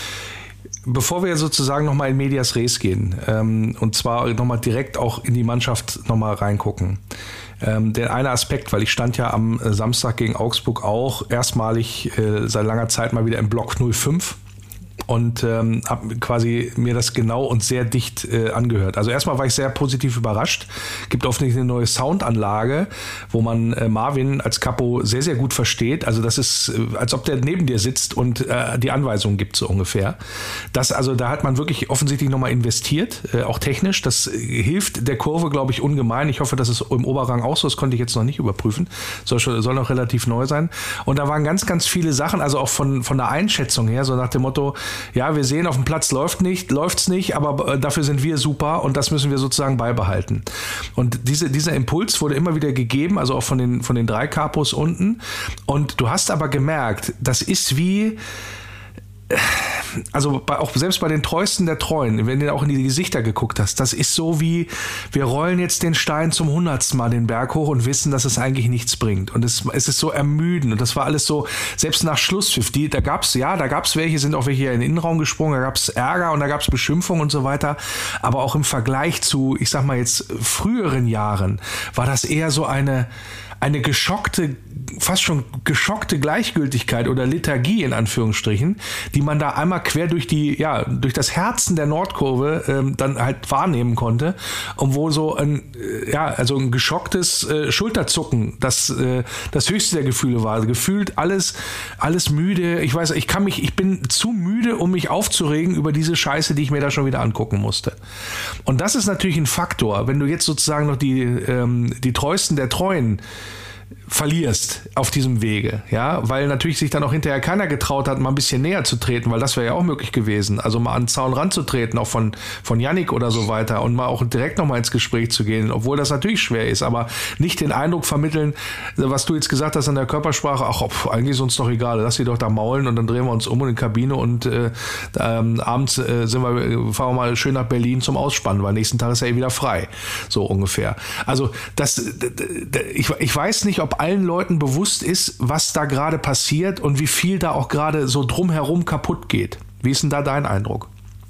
Bevor wir sozusagen nochmal in Medias Res gehen, und zwar nochmal direkt auch in die Mannschaft nochmal reingucken. Der eine Aspekt, weil ich stand ja am Samstag gegen Augsburg auch erstmalig seit langer Zeit mal wieder im Block 05. Und habe quasi mir das genau und sehr dicht angehört. Also erstmal war ich sehr positiv überrascht. Gibt offensichtlich eine neue Soundanlage, wo man Marvin als Capo sehr, sehr gut versteht. Also das ist, als ob der neben dir sitzt und die Anweisungen gibt, so ungefähr. Also da hat man wirklich offensichtlich nochmal investiert, auch technisch. Das hilft der Kurve, glaube ich, ungemein. Ich hoffe, das ist im Oberrang auch so. Das konnte ich jetzt noch nicht überprüfen. Soll noch relativ neu sein. Und da waren ganz, ganz viele Sachen, also auch von der Einschätzung her, so nach dem Motto, ja, wir sehen, auf dem Platz läuft's nicht, aber dafür sind wir super und das müssen wir sozusagen beibehalten. Und dieser Impuls wurde immer wieder gegeben, also auch von den 3 Capos unten. Und du hast aber gemerkt, das ist wie, also auch selbst bei den Treuesten der Treuen, wenn du auch in die Gesichter geguckt hast, das ist so wie, wir rollen jetzt den Stein zum 100. Mal den Berg hoch und wissen, dass es eigentlich nichts bringt. Und es ist so ermüdend. Und das war alles so, selbst nach Schlusspfiff, da gab's welche, sind auch welche in den Innenraum gesprungen, da gab's Ärger und da gab's Beschimpfung und so weiter. Aber auch im Vergleich zu, ich sag mal jetzt, früheren Jahren, war das eher so eine fast schon geschockte Gleichgültigkeit oder Lethargie in Anführungsstrichen, die man da einmal quer durch das Herzen der Nordkurve dann halt wahrnehmen konnte, und wo so ein geschocktes Schulterzucken das höchste der Gefühle war. Gefühlt alles müde. Ich weiß, ich bin zu müde, um mich aufzuregen über diese Scheiße, die ich mir da schon wieder angucken musste. Und das ist natürlich ein Faktor, wenn du jetzt sozusagen noch die Treuesten der Treuen verlierst auf diesem Wege, ja, weil natürlich sich dann auch hinterher keiner getraut hat, mal ein bisschen näher zu treten, weil das wäre ja auch möglich gewesen, also mal an den Zaun ranzutreten, auch von Yannick oder so weiter, und mal auch direkt nochmal ins Gespräch zu gehen, obwohl das natürlich schwer ist, aber nicht den Eindruck vermitteln, was du jetzt gesagt hast an der Körpersprache, eigentlich ist uns doch egal, lass sie doch da maulen und dann drehen wir uns um in die Kabine und abends fahren wir mal schön nach Berlin zum Ausspannen, weil nächsten Tag ist ja wieder frei, so ungefähr. Also ich weiß nicht, ob allen Leuten bewusst ist, was da gerade passiert und wie viel da auch gerade so drumherum kaputt geht. Wie ist denn da dein Eindruck?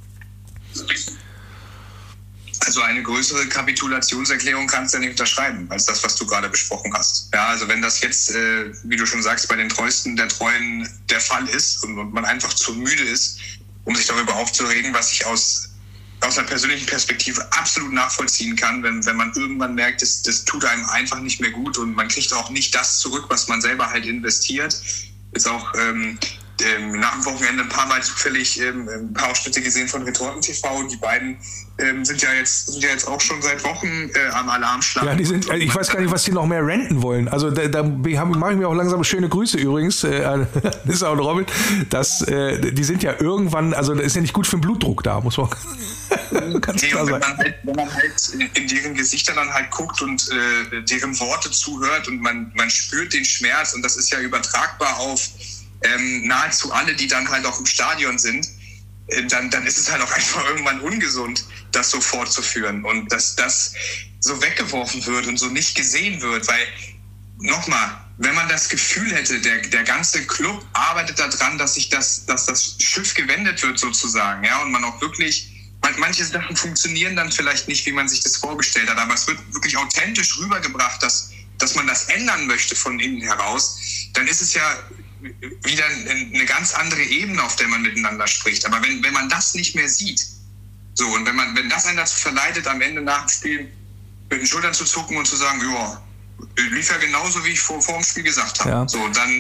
Also eine größere Kapitulationserklärung kannst du ja nicht unterschreiben, als das, was du gerade besprochen hast. Ja, also wenn das jetzt, wie du schon sagst, bei den Treuesten der Treuen der Fall ist und man einfach zu müde ist, um sich darüber aufzuregen, was ich aus einer persönlichen Perspektive absolut nachvollziehen kann, wenn man irgendwann merkt, das tut einem einfach nicht mehr gut und man kriegt auch nicht das zurück, was man selber halt investiert. Ist auch nach dem Wochenende ein paar Mal zufällig ein paar Ausschnitte gesehen von Retorten TV. Die beiden sind ja jetzt auch schon seit Wochen am Alarmschlag. Ja, ich weiß gar nicht, was die noch mehr renten wollen. Also da mache ich mir auch langsam schöne Grüße übrigens. Das ist auch ein Robin. Die sind ja irgendwann, also das ist ja nicht gut für den Blutdruck da, muss man ganz klar sagen. Wenn man halt in deren Gesichter dann halt guckt und deren Worte zuhört und man spürt den Schmerz, und das ist ja übertragbar auf nahezu alle, die dann halt auch im Stadion sind, dann ist es halt auch einfach irgendwann ungesund, das so fortzuführen und dass das so weggeworfen wird und so nicht gesehen wird, weil nochmal, wenn man das Gefühl hätte, der ganze Club arbeitet daran, dass das Schiff gewendet wird sozusagen, ja, und man auch wirklich, manche Sachen funktionieren dann vielleicht nicht, wie man sich das vorgestellt hat, aber es wird wirklich authentisch rübergebracht, dass man das ändern möchte von innen heraus, dann ist es ja wieder eine ganz andere Ebene, auf der man miteinander spricht. Aber wenn man das nicht mehr sieht, so, und wenn das einen dazu verleitet, am Ende nach dem Spiel mit den Schultern zu zucken und zu sagen, ja, lief ja genauso, wie ich vor dem Spiel gesagt habe. Ja. So,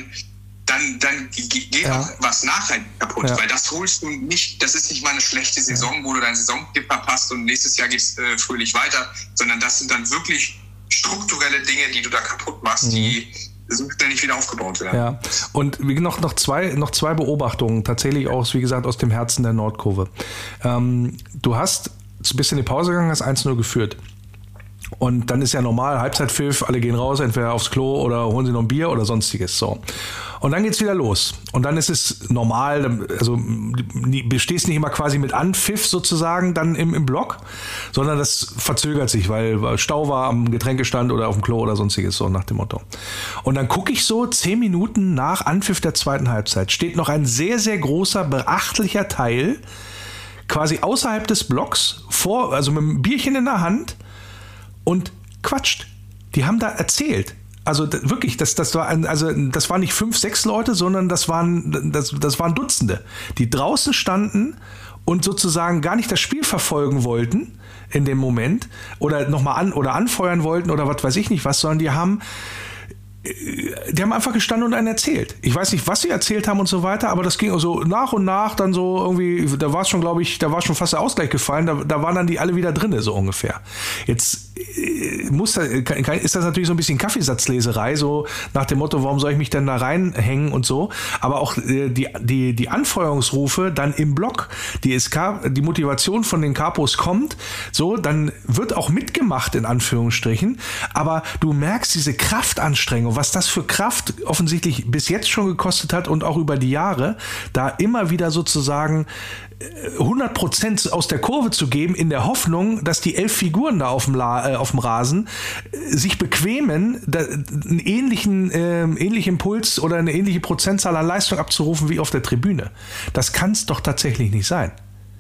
dann geht auch was nachhaltig kaputt, weil das holst du nicht, das ist nicht mal eine schlechte Saison, wo du deinen Saisontipp verpasst und nächstes Jahr geht's fröhlich weiter, sondern das sind dann wirklich strukturelle Dinge, die du da kaputt machst, die nicht wieder aufgebaut werden. Ja, und noch zwei Beobachtungen, tatsächlich auch, wie gesagt, aus dem Herzen der Nordkurve. Du bist in die Pause gegangen, hast 1-0 geführt. Und dann ist ja normal, Halbzeitpfiff, alle gehen raus, entweder aufs Klo oder holen sie noch ein Bier oder sonstiges. So. Und dann geht's wieder los. Und dann ist es normal, also du stehst nicht immer quasi mit Anpfiff sozusagen dann im Block, sondern das verzögert sich, weil Stau war am Getränkestand oder auf dem Klo oder sonstiges, so nach dem Motto. Und dann gucke ich so 10 Minuten nach Anpfiff der zweiten Halbzeit, steht noch ein sehr, sehr großer, beachtlicher Teil quasi außerhalb des Blocks, also mit einem Bierchen in der Hand, und quatscht. die haben da erzählt. Also wirklich, das waren nicht 5, 6 Leute, sondern das waren Dutzende, die draußen standen und sozusagen gar nicht das Spiel verfolgen wollten in dem Moment oder nochmal anfeuern wollten oder was weiß ich nicht was, sondern die haben einfach gestanden und einen erzählt. Ich weiß nicht, was sie erzählt haben und so weiter, aber das ging so nach und nach dann so irgendwie, da war schon fast der Ausgleich gefallen, da waren dann die alle wieder drinne, so ungefähr. Jetzt ist das natürlich so ein bisschen Kaffeesatzleserei, so nach dem Motto, warum soll ich mich denn da reinhängen und so, aber auch die Anfeuerungsrufe dann im Block, die Motivation von den Capos kommt, so, dann wird auch mitgemacht, in Anführungsstrichen, aber du merkst diese Kraftanstrengung, was das für Kraft offensichtlich bis jetzt schon gekostet hat und auch über die Jahre, da immer wieder sozusagen 100% aus der Kurve zu geben, in der Hoffnung, dass die 11 Figuren da auf dem Rasen sich bequemen, einen ähnlichen Puls oder eine ähnliche Prozentzahl an Leistung abzurufen wie auf der Tribüne. Das kann es doch tatsächlich nicht sein.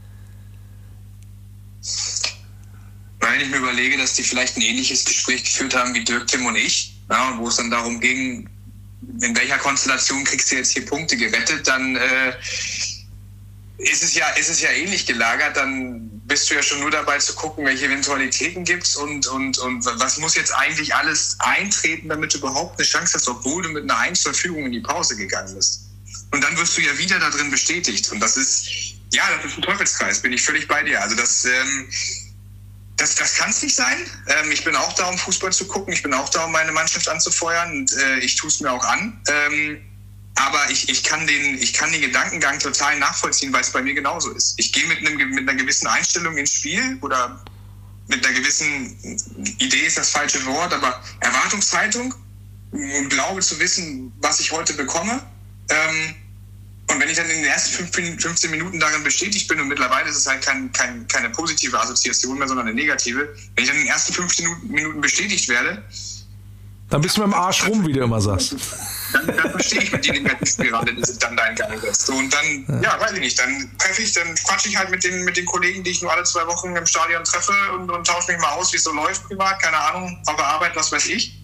Wenn ich mir überlege, dass die vielleicht ein ähnliches Gespräch geführt haben wie Dirk, Tim und ich, ja, wo es dann darum ging, in welcher Konstellation kriegst du jetzt hier Punkte gerettet, dann ist es ja ähnlich gelagert, dann bist du ja schon nur dabei zu gucken, welche Eventualitäten gibt's und was muss jetzt eigentlich alles eintreten, damit du überhaupt eine Chance hast, obwohl du mit einer 1-Führung in die Pause gegangen bist. Und dann wirst du ja wieder da drin bestätigt. Und das ist ein Teufelskreis, bin ich völlig bei dir. Also das kann es nicht sein. Ich bin auch da, um Fußball zu gucken. Ich bin auch da, um meine Mannschaft anzufeuern. Und ich tue es mir auch an. Aber ich kann den Gedankengang total nachvollziehen, weil es bei mir genauso ist. Ich gehe mit einer gewissen Einstellung ins Spiel oder mit einer gewissen Idee ist das falsche Wort, aber Erwartungshaltung und glaube zu wissen, was ich heute bekomme. Und wenn ich dann in den ersten 15 Minuten darin bestätigt bin, und mittlerweile ist es halt keine positive Assoziation mehr, sondern eine negative, wenn ich dann in den ersten 15 Minuten bestätigt werde, dann bist du mit dem Arsch rum, wie du immer sagst. Dann verstehe ich mit die Negativspirale, die sich dann da in Gang setzt. Und dann, weiß ich nicht, dann quatsche ich halt mit den Kollegen, die ich nur alle 2 Wochen im Stadion treffe und tausche mich mal aus, wie es so läuft privat, keine Ahnung, auf der Arbeit, was weiß ich.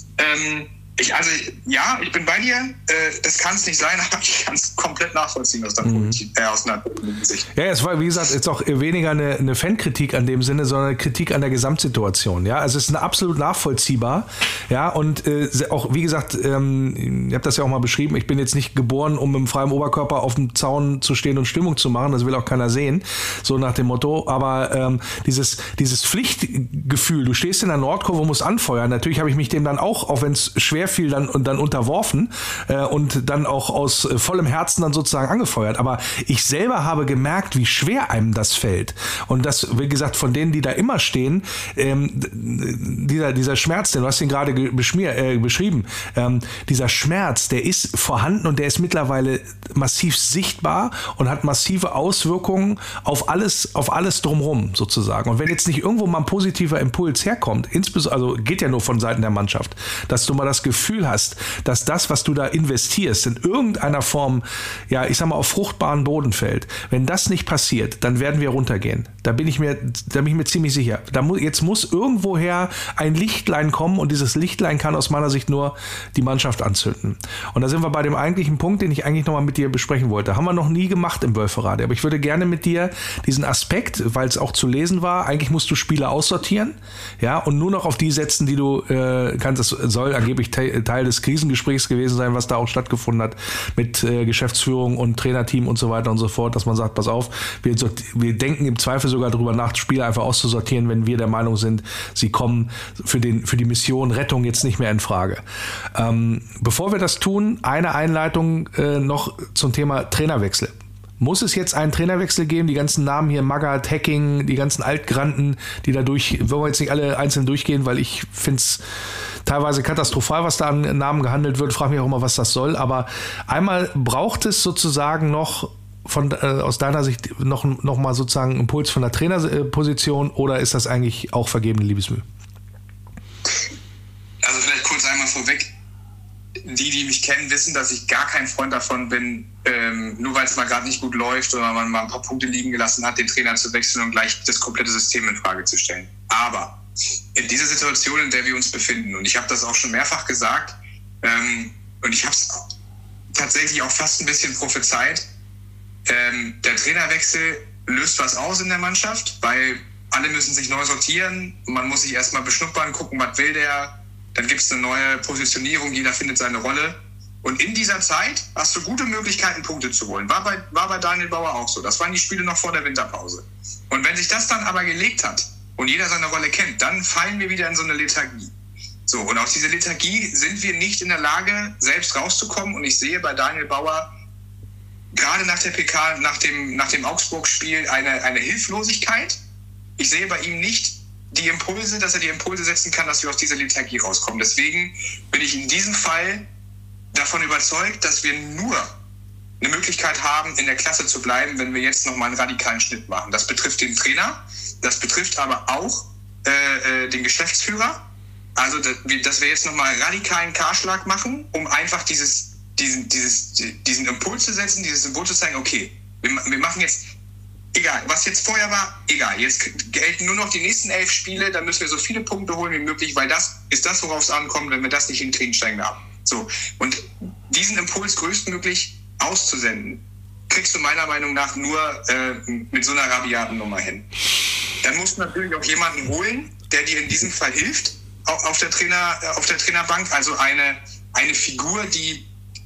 Ich bin bei dir, das kann es nicht sein, aber ich kann es komplett nachvollziehen aus einer Sicht. Ja, es war, wie gesagt, jetzt auch weniger eine Fankritik an dem Sinne, sondern eine Kritik an der Gesamtsituation. Ja, also es ist absolut nachvollziehbar. Ja, und auch, wie gesagt, ihr habt das ja auch mal beschrieben, ich bin jetzt nicht geboren, um mit freiem Oberkörper auf dem Zaun zu stehen und Stimmung zu machen, das will auch keiner sehen, so nach dem Motto, aber dieses Pflichtgefühl, du stehst in der Nordkurve und musst anfeuern, natürlich habe ich mich dem dann auch wenn es schwer fiel, dann unterworfen und dann auch aus vollem Herzen dann sozusagen angefeuert. Aber ich selber habe gemerkt, wie schwer einem das fällt. Und das, wie gesagt, von denen, die da immer stehen, dieser Schmerz, den du hast ihn gerade beschrieben, dieser Schmerz, der ist vorhanden und der ist mittlerweile massiv sichtbar und hat massive Auswirkungen auf alles drumherum sozusagen. Und wenn jetzt nicht irgendwo mal ein positiver Impuls herkommt, also geht ja nur von Seiten der Mannschaft, dass du mal das Gefühl hast, dass das, was du da investierst, in irgendeiner Form, ja, ich sag mal, auf fruchtbaren Boden fällt. Wenn das nicht passiert, dann werden wir runtergehen. Da bin ich mir ziemlich sicher. Jetzt muss irgendwoher ein Lichtlein kommen und dieses Lichtlein kann aus meiner Sicht nur die Mannschaft anzünden. Und da sind wir bei dem eigentlichen Punkt, den ich eigentlich nochmal mit dir besprechen wollte. Haben wir noch nie gemacht im Wölferadio, aber ich würde gerne mit dir diesen Aspekt, weil es auch zu lesen war, eigentlich musst du Spieler aussortieren, ja, und nur noch auf die setzen, die du kannst. Das soll angeblich Teil des Krisengesprächs gewesen sein, was da auch stattgefunden hat mit Geschäftsführung und Trainerteam und so weiter und so fort, dass man sagt, pass auf, wir denken im Zweifel sogar darüber nach, Spieler einfach auszusortieren, wenn wir der Meinung sind, sie kommen für die Mission Rettung jetzt nicht mehr in Frage. Bevor wir das tun, eine Einleitung noch zum Thema Trainerwechsel. Muss es jetzt einen Trainerwechsel geben? Die ganzen Namen hier, Magath, Hacking, die ganzen Altgranten, die da wollen wir jetzt nicht alle einzeln durchgehen, weil ich finde es teilweise katastrophal, was da an Namen gehandelt wird. Frage mich auch immer, was das soll. Aber einmal braucht es sozusagen noch aus deiner Sicht noch mal sozusagen einen Impuls von der Trainerposition oder ist das eigentlich auch vergebene Liebesmühe? Also vielleicht kurz einmal vorweg. Die mich kennen, wissen, dass ich gar kein Freund davon bin, nur weil es mal gerade nicht gut läuft oder man mal ein paar Punkte liegen gelassen hat, den Trainer zu wechseln und gleich das komplette System in Frage zu stellen. Aber in dieser Situation, in der wir uns befinden, und ich habe das auch schon mehrfach gesagt, und ich habe es tatsächlich auch fast ein bisschen prophezeit, der Trainerwechsel löst was aus in der Mannschaft, weil alle müssen sich neu sortieren, man muss sich erstmal beschnuppern, gucken, was will der, dann gibt es eine neue Positionierung, jeder findet seine Rolle. Und in dieser Zeit hast du gute Möglichkeiten, Punkte zu holen. War bei Daniel Bauer auch so. Das waren die Spiele noch vor der Winterpause. Und wenn sich das dann aber gelegt hat und jeder seine Rolle kennt, dann fallen wir wieder in so eine Lethargie. So, und aus dieser Lethargie sind wir nicht in der Lage, selbst rauszukommen. Und ich sehe bei Daniel Bauer gerade nach der PK, nach dem Augsburg-Spiel eine Hilflosigkeit. Ich sehe bei ihm nicht die Impulse, dass er die Impulse setzen kann, dass wir aus dieser Lethargie rauskommen. Deswegen bin ich in diesem Fall davon überzeugt, dass wir nur eine Möglichkeit haben, in der Klasse zu bleiben, wenn wir jetzt nochmal einen radikalen Schnitt machen. Das betrifft den Trainer, das betrifft aber auch den Geschäftsführer. Also, dass wir jetzt nochmal einen radikalen Kahlschlag machen, um einfach diesen Impuls zu setzen, dieses Symbol zu zeigen, okay, wir machen jetzt, egal, was jetzt vorher war, egal, jetzt gelten nur noch die nächsten 11 Spiele, dann müssen wir so viele Punkte holen wie möglich, weil das ist das, worauf es ankommt, wenn wir das nicht hinkriegen, steigen wir ab. So, und diesen Impuls größtmöglich auszusenden, kriegst du meiner Meinung nach nur mit so einer rabiaten Nummer hin. Dann musst du natürlich auch jemanden holen, der dir in diesem Fall hilft, auf der Trainerbank, also eine Figur, die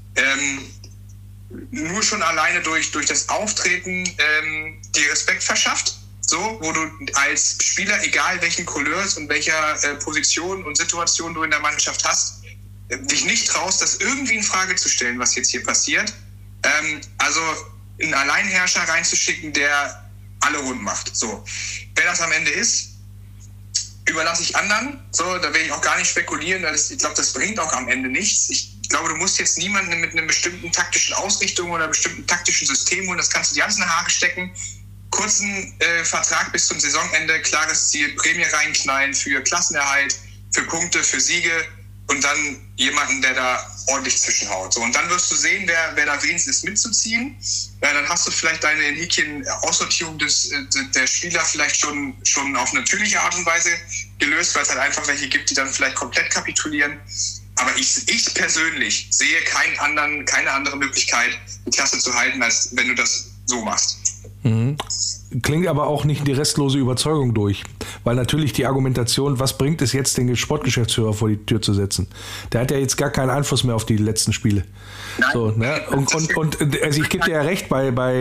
nur schon alleine durch das Auftreten dir Respekt verschafft, so, wo du als Spieler, egal welchen Couleurs und welcher Position und Situation du in der Mannschaft hast, dich nicht traust, das irgendwie in Frage zu stellen, was jetzt hier passiert. Also einen Alleinherrscher reinzuschicken, der alle rund macht. So, wer das am Ende ist, überlasse ich anderen. So, da will ich auch gar nicht spekulieren, weil ich glaube, das bringt auch am Ende nichts. Ich glaube, du musst jetzt niemanden mit einer bestimmten taktischen Ausrichtung oder einem bestimmten taktischen System holen. Das kannst du dir alles in die Haare stecken. Kurzen Vertrag bis zum Saisonende, klares Ziel, Prämie reinknallen für Klassenerhalt, für Punkte, für Siege. Und dann jemanden, der da ordentlich zwischenhaut. So, und dann wirst du sehen, wer da wenigstens ist mitzuziehen. Dann hast du vielleicht deine in Häkchen Aussortierung der Spieler vielleicht schon auf natürliche Art und Weise gelöst, weil es halt einfach welche gibt, die dann vielleicht komplett kapitulieren. Aber ich persönlich sehe keine andere Möglichkeit, die Klasse zu halten, als wenn du das so machst. Mhm. Klingt aber auch nicht die restlose Überzeugung durch. Weil natürlich die Argumentation, was bringt es jetzt, den Sportgeschäftsführer vor die Tür zu setzen? Der hat ja jetzt gar keinen Einfluss mehr auf die letzten Spiele. So, ne? Und also ich gebe dir ja recht,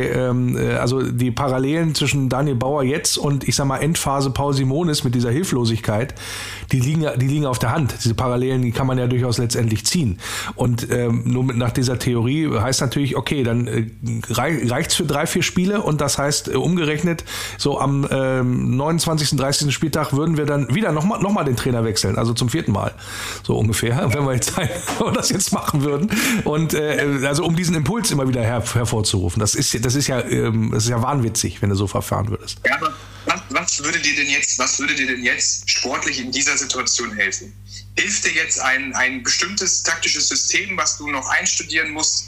also die Parallelen zwischen Daniel Bauer jetzt und ich sag mal Endphase Paul Simonis mit dieser Hilflosigkeit, die liegen auf der Hand. Diese Parallelen, die kann man ja durchaus letztendlich ziehen. Und nur nach dieser Theorie heißt natürlich, okay, dann reicht's für 3-4 Spiele und das heißt umgerechnet, so am 29., 30. Spieltag würden wir dann wieder noch mal den Trainer wechseln, also zum 4. Mal, so ungefähr, wenn wir das jetzt machen würden. Und also um diesen Impuls immer wieder hervorzurufen. Das ist ja wahnwitzig, wenn du so verfahren würdest. Ja, aber was würde dir denn jetzt sportlich in dieser Situation helfen? Hilft dir jetzt ein bestimmtes taktisches System, was du noch einstudieren musst,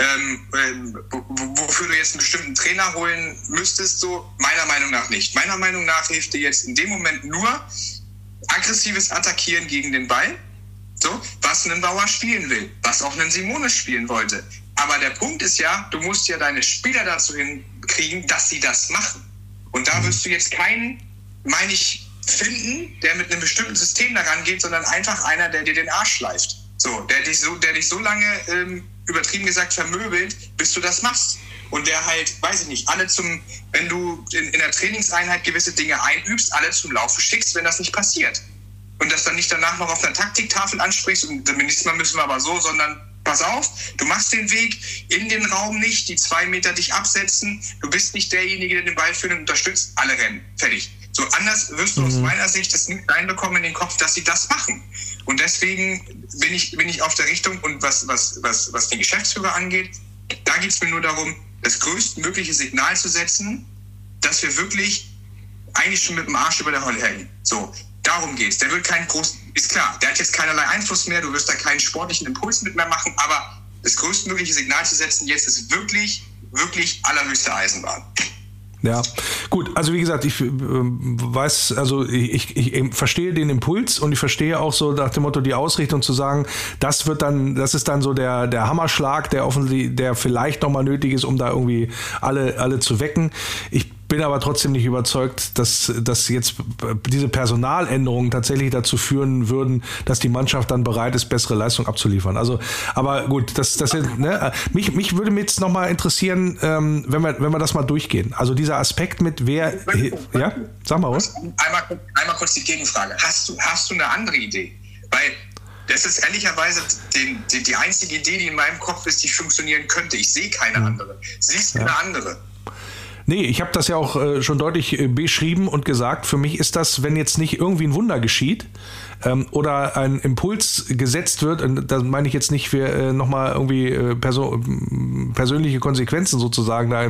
wofür du jetzt einen bestimmten Trainer holen müsstest? So, meiner Meinung nach nicht. Meiner Meinung nach hilft dir jetzt in dem Moment nur aggressives Attackieren gegen den Ball, so, was ein Bauer spielen will, was auch ein Simonis spielen wollte. Aber der Punkt ist ja, du musst ja deine Spieler dazu hinkriegen, dass sie das machen. Und da wirst du jetzt keinen, meine ich, finden, der mit einem bestimmten System daran geht, sondern einfach einer, der dir den Arsch schleift. So, der dich so lange, übertrieben gesagt, vermöbelt, bis du das machst. Und der halt, weiß ich nicht, wenn du in der Trainingseinheit gewisse Dinge einübst, alle zum Laufen schickst, wenn das nicht passiert. Und das dann nicht danach noch auf einer Taktiktafel ansprichst und nächstes Mal müssen wir aber so, sondern pass auf, du machst den Weg in den Raum nicht, die 2 Meter dich absetzen, du bist nicht derjenige, der den Ball führt und unterstützt, alle rennen, fertig. So, anders wirst du aus meiner Sicht das nicht reinbekommen in den Kopf, dass sie das machen. Und deswegen bin ich auf der Richtung, und was den Geschäftsführer angeht, da geht es mir nur darum, das größtmögliche Signal zu setzen, dass wir wirklich eigentlich schon mit dem Arsch über der Hölle hängen. So, darum geht's. Der wird keinen großen, ist klar, der hat jetzt keinerlei Einfluss mehr, du wirst da keinen sportlichen Impuls mit mehr machen, aber das größtmögliche Signal zu setzen, jetzt ist wirklich, wirklich allerhöchste Eisenbahn. Ja, gut, also wie gesagt, ich weiß, also ich verstehe den Impuls und ich verstehe auch so nach dem Motto die Ausrichtung zu sagen, das ist dann so der Hammerschlag, der vielleicht nochmal nötig ist, um da irgendwie alle zu wecken. Ich bin aber trotzdem nicht überzeugt, dass jetzt diese Personaländerungen tatsächlich dazu führen würden, dass die Mannschaft dann bereit ist, bessere Leistung abzuliefern. Also, aber gut, ne? Mich würde jetzt nochmal interessieren, wenn wir das mal durchgehen. Also dieser Aspekt mit wer, ja, sag mal was. Einmal kurz die Gegenfrage. Hast du eine andere Idee? Weil das ist ehrlicherweise die einzige Idee, die in meinem Kopf ist, die funktionieren könnte. Ich sehe keine andere. Siehst du eine andere? Nee, ich habe das ja auch schon deutlich beschrieben und gesagt, für mich ist das, wenn jetzt nicht irgendwie ein Wunder geschieht oder ein Impuls gesetzt wird, und da meine ich jetzt nicht für nochmal irgendwie persönliche Konsequenzen sozusagen da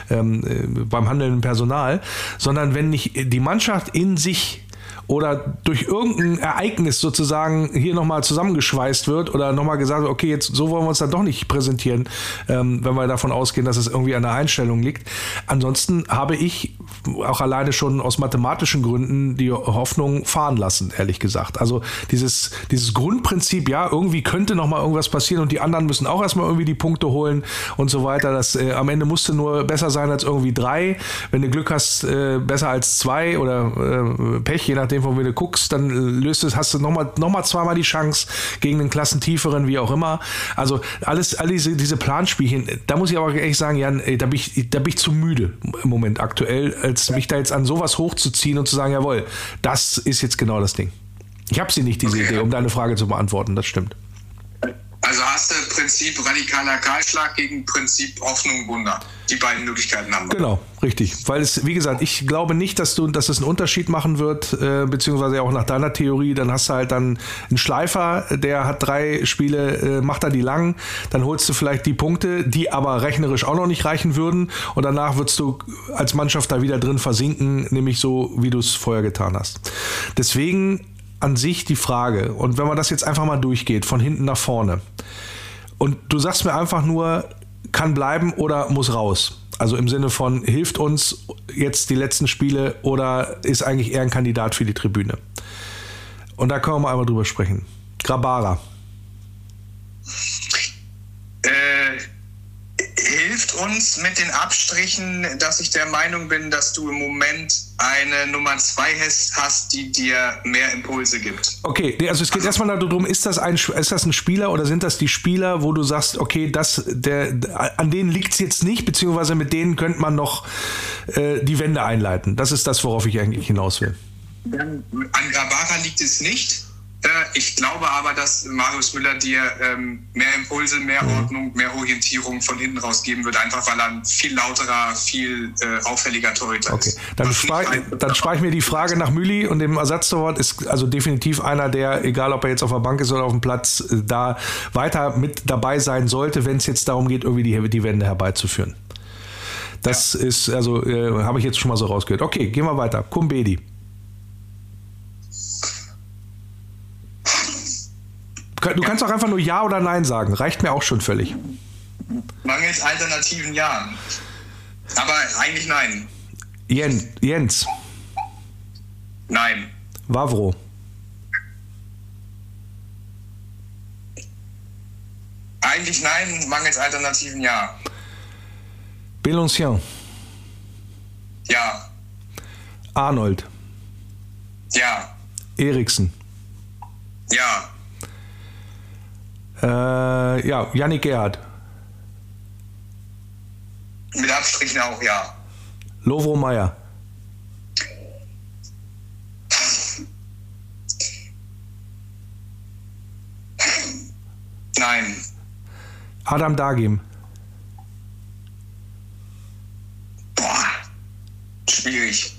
beim handelnden Personal, sondern wenn nicht die Mannschaft in sich oder durch irgendein Ereignis sozusagen hier nochmal zusammengeschweißt wird oder nochmal gesagt wird, okay, jetzt so wollen wir uns dann doch nicht präsentieren, wenn wir davon ausgehen, dass es irgendwie an der Einstellung liegt. Ansonsten habe ich auch alleine schon aus mathematischen Gründen die Hoffnung fahren lassen, ehrlich gesagt. Also dieses Grundprinzip, ja, irgendwie könnte nochmal irgendwas passieren und die anderen müssen auch erstmal irgendwie die Punkte holen und so weiter. Das am Ende musste nur besser sein als irgendwie 3. Wenn du Glück hast, besser als 2 oder Pech, je nachdem, von wem du guckst, dann hast du nochmal zweimal die Chance gegen einen Klassentieferen, wie auch immer. Also alle diese Planspielchen, da muss ich aber ehrlich sagen, Jan, da bin ich zu müde im Moment aktuell, als mich da jetzt an sowas hochzuziehen und zu sagen, jawohl, das ist jetzt genau das Ding. Ich habe sie nicht, diese Idee, um deine Frage zu beantworten, das stimmt. Also hast du Prinzip radikaler Kahlschlag gegen Prinzip Hoffnung Wunder. Die beiden Möglichkeiten haben wir. Genau, richtig. Weil es, wie gesagt, ich glaube nicht, dass es einen Unterschied machen wird, beziehungsweise auch nach deiner Theorie, dann hast du halt dann einen Schleifer, der hat 3 Spiele, macht da die lang, dann holst du vielleicht die Punkte, die aber rechnerisch auch noch nicht reichen würden und danach würdest du als Mannschaft da wieder drin versinken, nämlich so, wie du es vorher getan hast. Deswegen an sich die Frage, und wenn man das jetzt einfach mal durchgeht, von hinten nach vorne, und du sagst mir einfach nur, kann bleiben oder muss raus. Also im Sinne von, hilft uns jetzt die letzten Spiele oder ist eigentlich eher ein Kandidat für die Tribüne? Und da können wir mal einmal drüber sprechen. Grabara. Hilft uns mit den Abstrichen, dass ich der Meinung bin, dass du im Moment eine Nummer 2 hast, die dir mehr Impulse gibt. Okay, also es geht erstmal darum, ist das ein Spieler oder sind das die Spieler, wo du sagst, okay, an denen liegt es jetzt nicht, beziehungsweise mit denen könnte man noch die Wende einleiten. Das ist das, worauf ich eigentlich hinaus will. An Grabara liegt es nicht. Ich glaube aber, dass Marius Müller dir mehr Impulse, mehr Ordnung, mehr Orientierung von hinten raus geben wird, einfach weil er ein viel lauterer, viel auffälliger Torhüter ist. Okay, dann spare ich mir die Frage nach Müli und dem Ersatztorwart ist also definitiv einer, der, egal ob er jetzt auf der Bank ist oder auf dem Platz, da weiter mit dabei sein sollte, wenn es jetzt darum geht, irgendwie die Wende herbeizuführen. Das ist, also habe ich jetzt schon mal so rausgehört. Okay, gehen wir weiter. Kumbedi. Du kannst auch einfach nur Ja oder Nein sagen. Reicht mir auch schon völlig. Mangels alternativen Ja. Aber eigentlich nein. Jens. Nein. Wavro. Eigentlich nein, mangels alternativen Ja. Belancien. Ja. Arnold. Ja. Eriksen. Ja. Yannick Gerhardt. Mit Abstrichen auch ja. Lovro Meyer. Nein. Adam Dagim. Boah. Schwierig.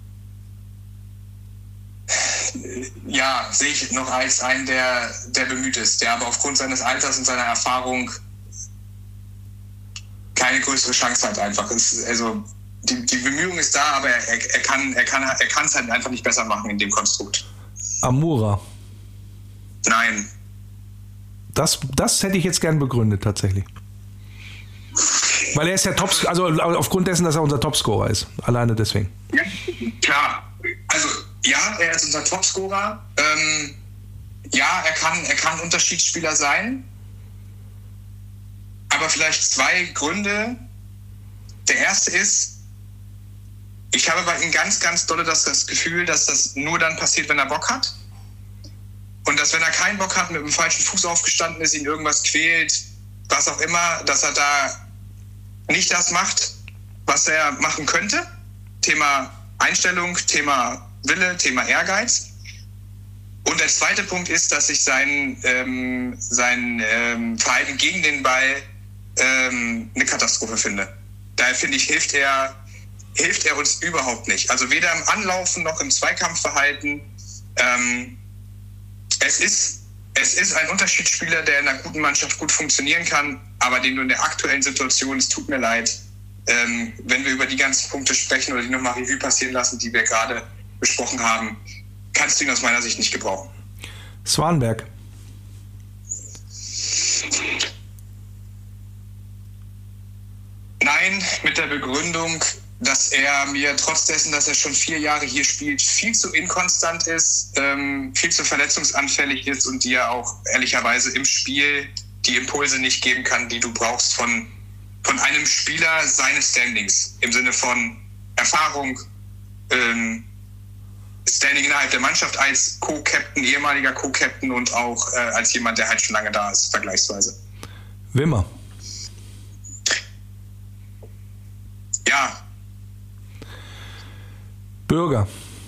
Ja, sehe ich noch als einen, der bemüht ist, der aber aufgrund seines Alters und seiner Erfahrung keine größere Chance hat einfach. Also die Bemühung ist da, aber er kann es halt einfach nicht besser machen in dem Konstrukt. Amura. Nein. Das hätte ich jetzt gern begründet, tatsächlich. Weil er ist der also aufgrund dessen, dass er unser Topscorer ist. Alleine deswegen. Ja, klar. Also, ja, er ist unser Topscorer. Ja, er kann Unterschiedsspieler sein. Aber vielleicht 2 Gründe. Der erste ist, ich habe bei ihm ganz, ganz dolle das Gefühl, dass das nur dann passiert, wenn er Bock hat. Und dass, wenn er keinen Bock hat, mit dem falschen Fuß aufgestanden ist, ihn irgendwas quält, was auch immer, dass er da nicht das macht, was er machen könnte. Thema Einstellung, Thema Wille, Thema Ehrgeiz. Und der zweite Punkt ist, dass ich sein Verhalten gegen den Ball eine Katastrophe finde. Daher finde ich, hilft er uns überhaupt nicht. Also weder im Anlaufen noch im Zweikampfverhalten. Es ist ein Unterschiedsspieler, der in einer guten Mannschaft gut funktionieren kann, aber den du in der aktuellen Situation, es tut mir leid, wenn wir über die ganzen Punkte sprechen oder die nochmal Revue passieren lassen, die wir gerade besprochen haben, kannst du ihn aus meiner Sicht nicht gebrauchen. Swanberg. Nein, mit der Begründung, dass er mir trotz dessen, dass er schon 4 Jahre hier spielt, viel zu inkonstant ist, viel zu verletzungsanfällig ist und dir auch ehrlicherweise im Spiel die Impulse nicht geben kann, die du brauchst von einem Spieler seines Standings. Im Sinne von Erfahrung, Standing innerhalb der Mannschaft als Co-Captain, ehemaliger Co-Captain und auch als jemand, der halt schon lange da ist, vergleichsweise. Wimmer. Ja. Bürger.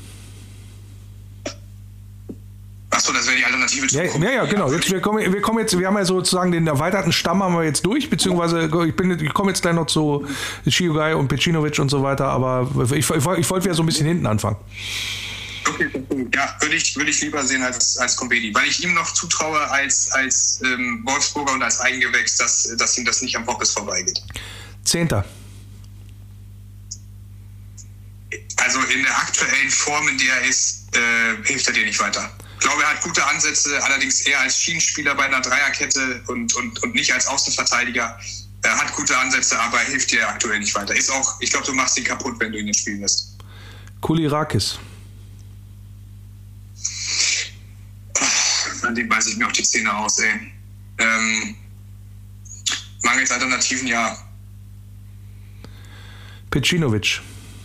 Achso, das wäre die Alternative zu Ja, genau. Jetzt, wir haben ja sozusagen den erweiterten Stamm haben wir jetzt durch, beziehungsweise ich komme jetzt gleich noch zu Chiyogai und Pecinovic und so weiter, aber ich wollte wieder so ein bisschen hinten anfangen. Okay, ja, würde ich lieber sehen als Kompedi, weil ich ihm noch zutraue als Wolfsburger und als Eigengewächs, dass ihm das nicht am Poppes vorbeigeht. 10. Also in der aktuellen Form, in der er ist, hilft er dir nicht weiter. Ich glaube, er hat gute Ansätze, allerdings eher als Schienenspieler bei einer Dreierkette und nicht als Außenverteidiger. Er hat gute Ansätze, aber er hilft dir aktuell nicht weiter. Ist auch, ich glaube, du machst ihn kaputt, wenn du ihn nicht spielen lässt. Kulirakis. An dem beiße ich mir auch die Zähne aus, ey. Mangels Alternativen, ja. Pecinovic.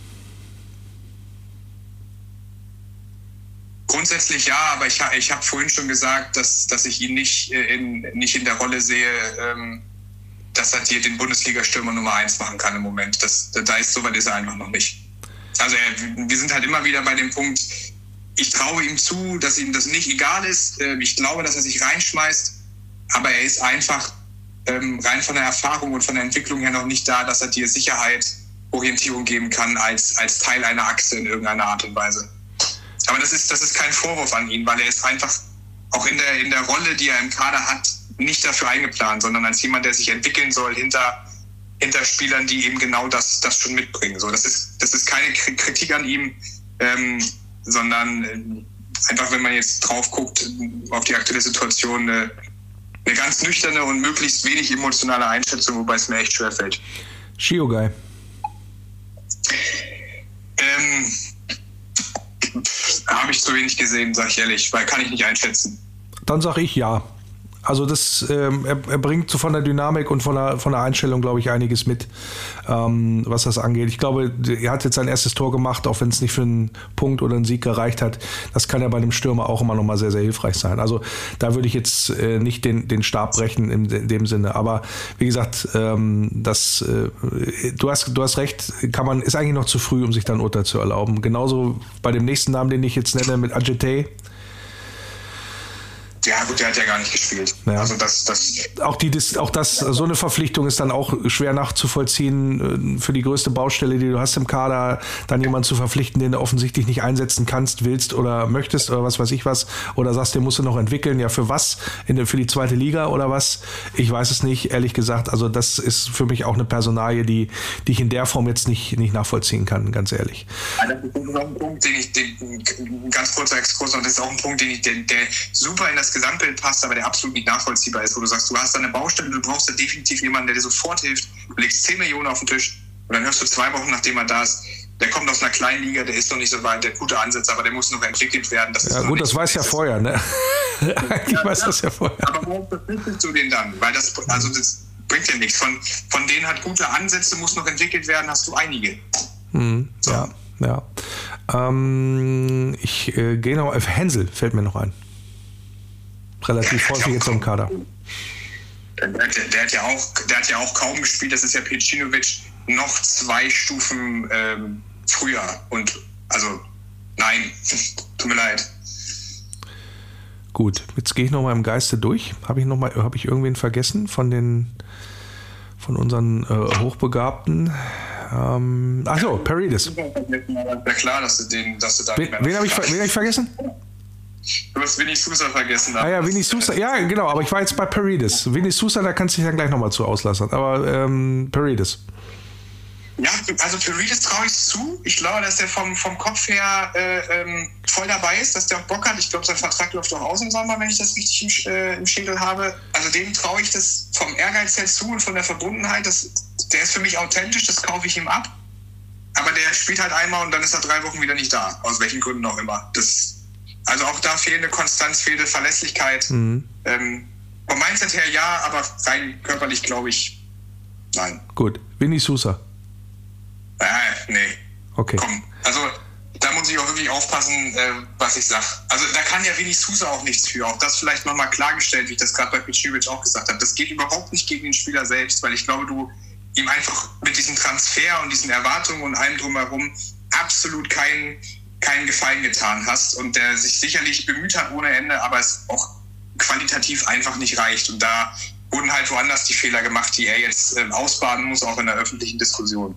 Grundsätzlich ja, aber ich habe vorhin schon gesagt, dass ich ihn nicht in der Rolle sehe, dass er dir den Bundesliga-Stürmer Nummer 1 machen kann im Moment. Soweit ist er einfach noch nicht. Also wir sind halt immer wieder bei dem Punkt, ich traue ihm zu, dass ihm das nicht egal ist. Ich glaube, dass er sich reinschmeißt, aber er ist einfach rein von der Erfahrung und von der Entwicklung her noch nicht da, dass er dir Sicherheit, Orientierung geben kann als Teil einer Achse in irgendeiner Art und Weise. Aber das ist kein Vorwurf an ihn, weil er ist einfach auch in der Rolle, die er im Kader hat, nicht dafür eingeplant, sondern als jemand, der sich entwickeln soll hinter Spielern, die eben genau das schon mitbringen. So, das ist keine Kritik an ihm, sondern einfach, wenn man jetzt drauf guckt auf die aktuelle Situation, eine ganz nüchterne und möglichst wenig emotionale Einschätzung, wobei es mir echt schwerfällt. Chiyogai. Habe ich zu wenig gesehen, sag ich ehrlich, weil kann ich nicht einschätzen. Dann sage ich ja. Also er bringt so von der Dynamik und von der Einstellung, glaube ich, einiges mit, was das angeht. Ich glaube, er hat jetzt sein erstes Tor gemacht, auch wenn es nicht für einen Punkt oder einen Sieg gereicht hat. Das kann ja bei einem Stürmer auch immer noch mal sehr, sehr hilfreich sein. Also da würde ich jetzt nicht den Stab brechen in dem Sinne. Aber wie gesagt, du hast recht, ist eigentlich noch zu früh, um sich dann Urteil zu erlauben. Genauso bei dem nächsten Namen, den ich jetzt nenne, mit Adjetey. Ja gut, der hat ja gar nicht gespielt. Ja. Also das so eine Verpflichtung ist dann auch schwer nachzuvollziehen für die größte Baustelle, die du hast im Kader, dann jemanden zu verpflichten, den du offensichtlich nicht einsetzen kannst, willst oder möchtest oder was weiß ich was, oder sagst, den musst du noch entwickeln, ja für was? Für die zweite Liga oder was? Ich weiß es nicht, ehrlich gesagt. Also das ist für mich auch eine Personalie, die ich in der Form jetzt nicht nachvollziehen kann, ganz ehrlich. Das ist auch ein Punkt, ganz kurzer Exkurs, und das ist auch ein Punkt, der super in das Gesamtbild passt, aber der absolut nicht nachvollziehbar ist, wo du sagst, du hast da eine Baustelle, du brauchst da definitiv jemanden, der dir sofort hilft, du legst 10 Millionen auf den Tisch und dann hörst du 2 Wochen, nachdem er da ist, der kommt aus einer kleinen Liga, der ist noch nicht so weit, der hat gute Ansätze, aber der muss noch entwickelt werden. Das ja gut, das weiß ja vorher, ne? Eigentlich weiß das ja vorher. Aber warum verpflichtest du den dann? Weil das bringt ja nichts. Von denen hat gute Ansätze, muss noch entwickelt werden, hast du einige. So. Ja. Ich gehe noch auf Hänsel, fällt mir noch ein. Relativ häufig jetzt im Kader. Der hat ja auch kaum gespielt, das ist ja Pecinovic noch 2 Stufen früher. Und also, nein, tut mir leid. Gut, jetzt gehe ich noch mal im Geiste durch. Habe ich irgendwen vergessen von unseren Hochbegabten? Achso, Paredes. Ja klar, dass du da Wen habe ich vergessen? Du hast Vinny Sousa vergessen. Ja, Vinny Sousa, ja genau, aber ich war jetzt bei Paredes. Vinny Sousa, da kannst du dich dann gleich nochmal zu auslassen. Aber Paredes. Ja, also Paredes traue ich zu. Ich glaube, dass der vom Kopf her voll dabei ist, dass der auch Bock hat. Ich glaube, sein Vertrag läuft auch aus im Sommer, wenn ich das richtig im Schädel habe. Also dem traue ich das vom Ehrgeiz her zu und von der Verbundenheit. Der ist für mich authentisch, das kaufe ich ihm ab. Aber der spielt halt einmal und dann ist er 3 Wochen wieder nicht da. Aus welchen Gründen auch immer. Also auch da fehlende Konstanz, fehlende Verlässlichkeit. Vom Mindset her ja, aber rein körperlich glaube ich, nein. Gut, Vinny Sousa. Nee. Okay. Komm, also da muss ich auch wirklich aufpassen, was ich sage. Also da kann ja Vinny Sousa auch nichts für. Auch das vielleicht nochmal klargestellt, wie ich das gerade bei Pecinovic auch gesagt habe. Das geht überhaupt nicht gegen den Spieler selbst, weil ich glaube, du ihm einfach mit diesem Transfer und diesen Erwartungen und allem drumherum absolut keinen Gefallen getan hast und der sich sicherlich bemüht hat ohne Ende, aber es auch qualitativ einfach nicht reicht. Und da wurden halt woanders die Fehler gemacht, die er jetzt ausbaden muss, auch in der öffentlichen Diskussion.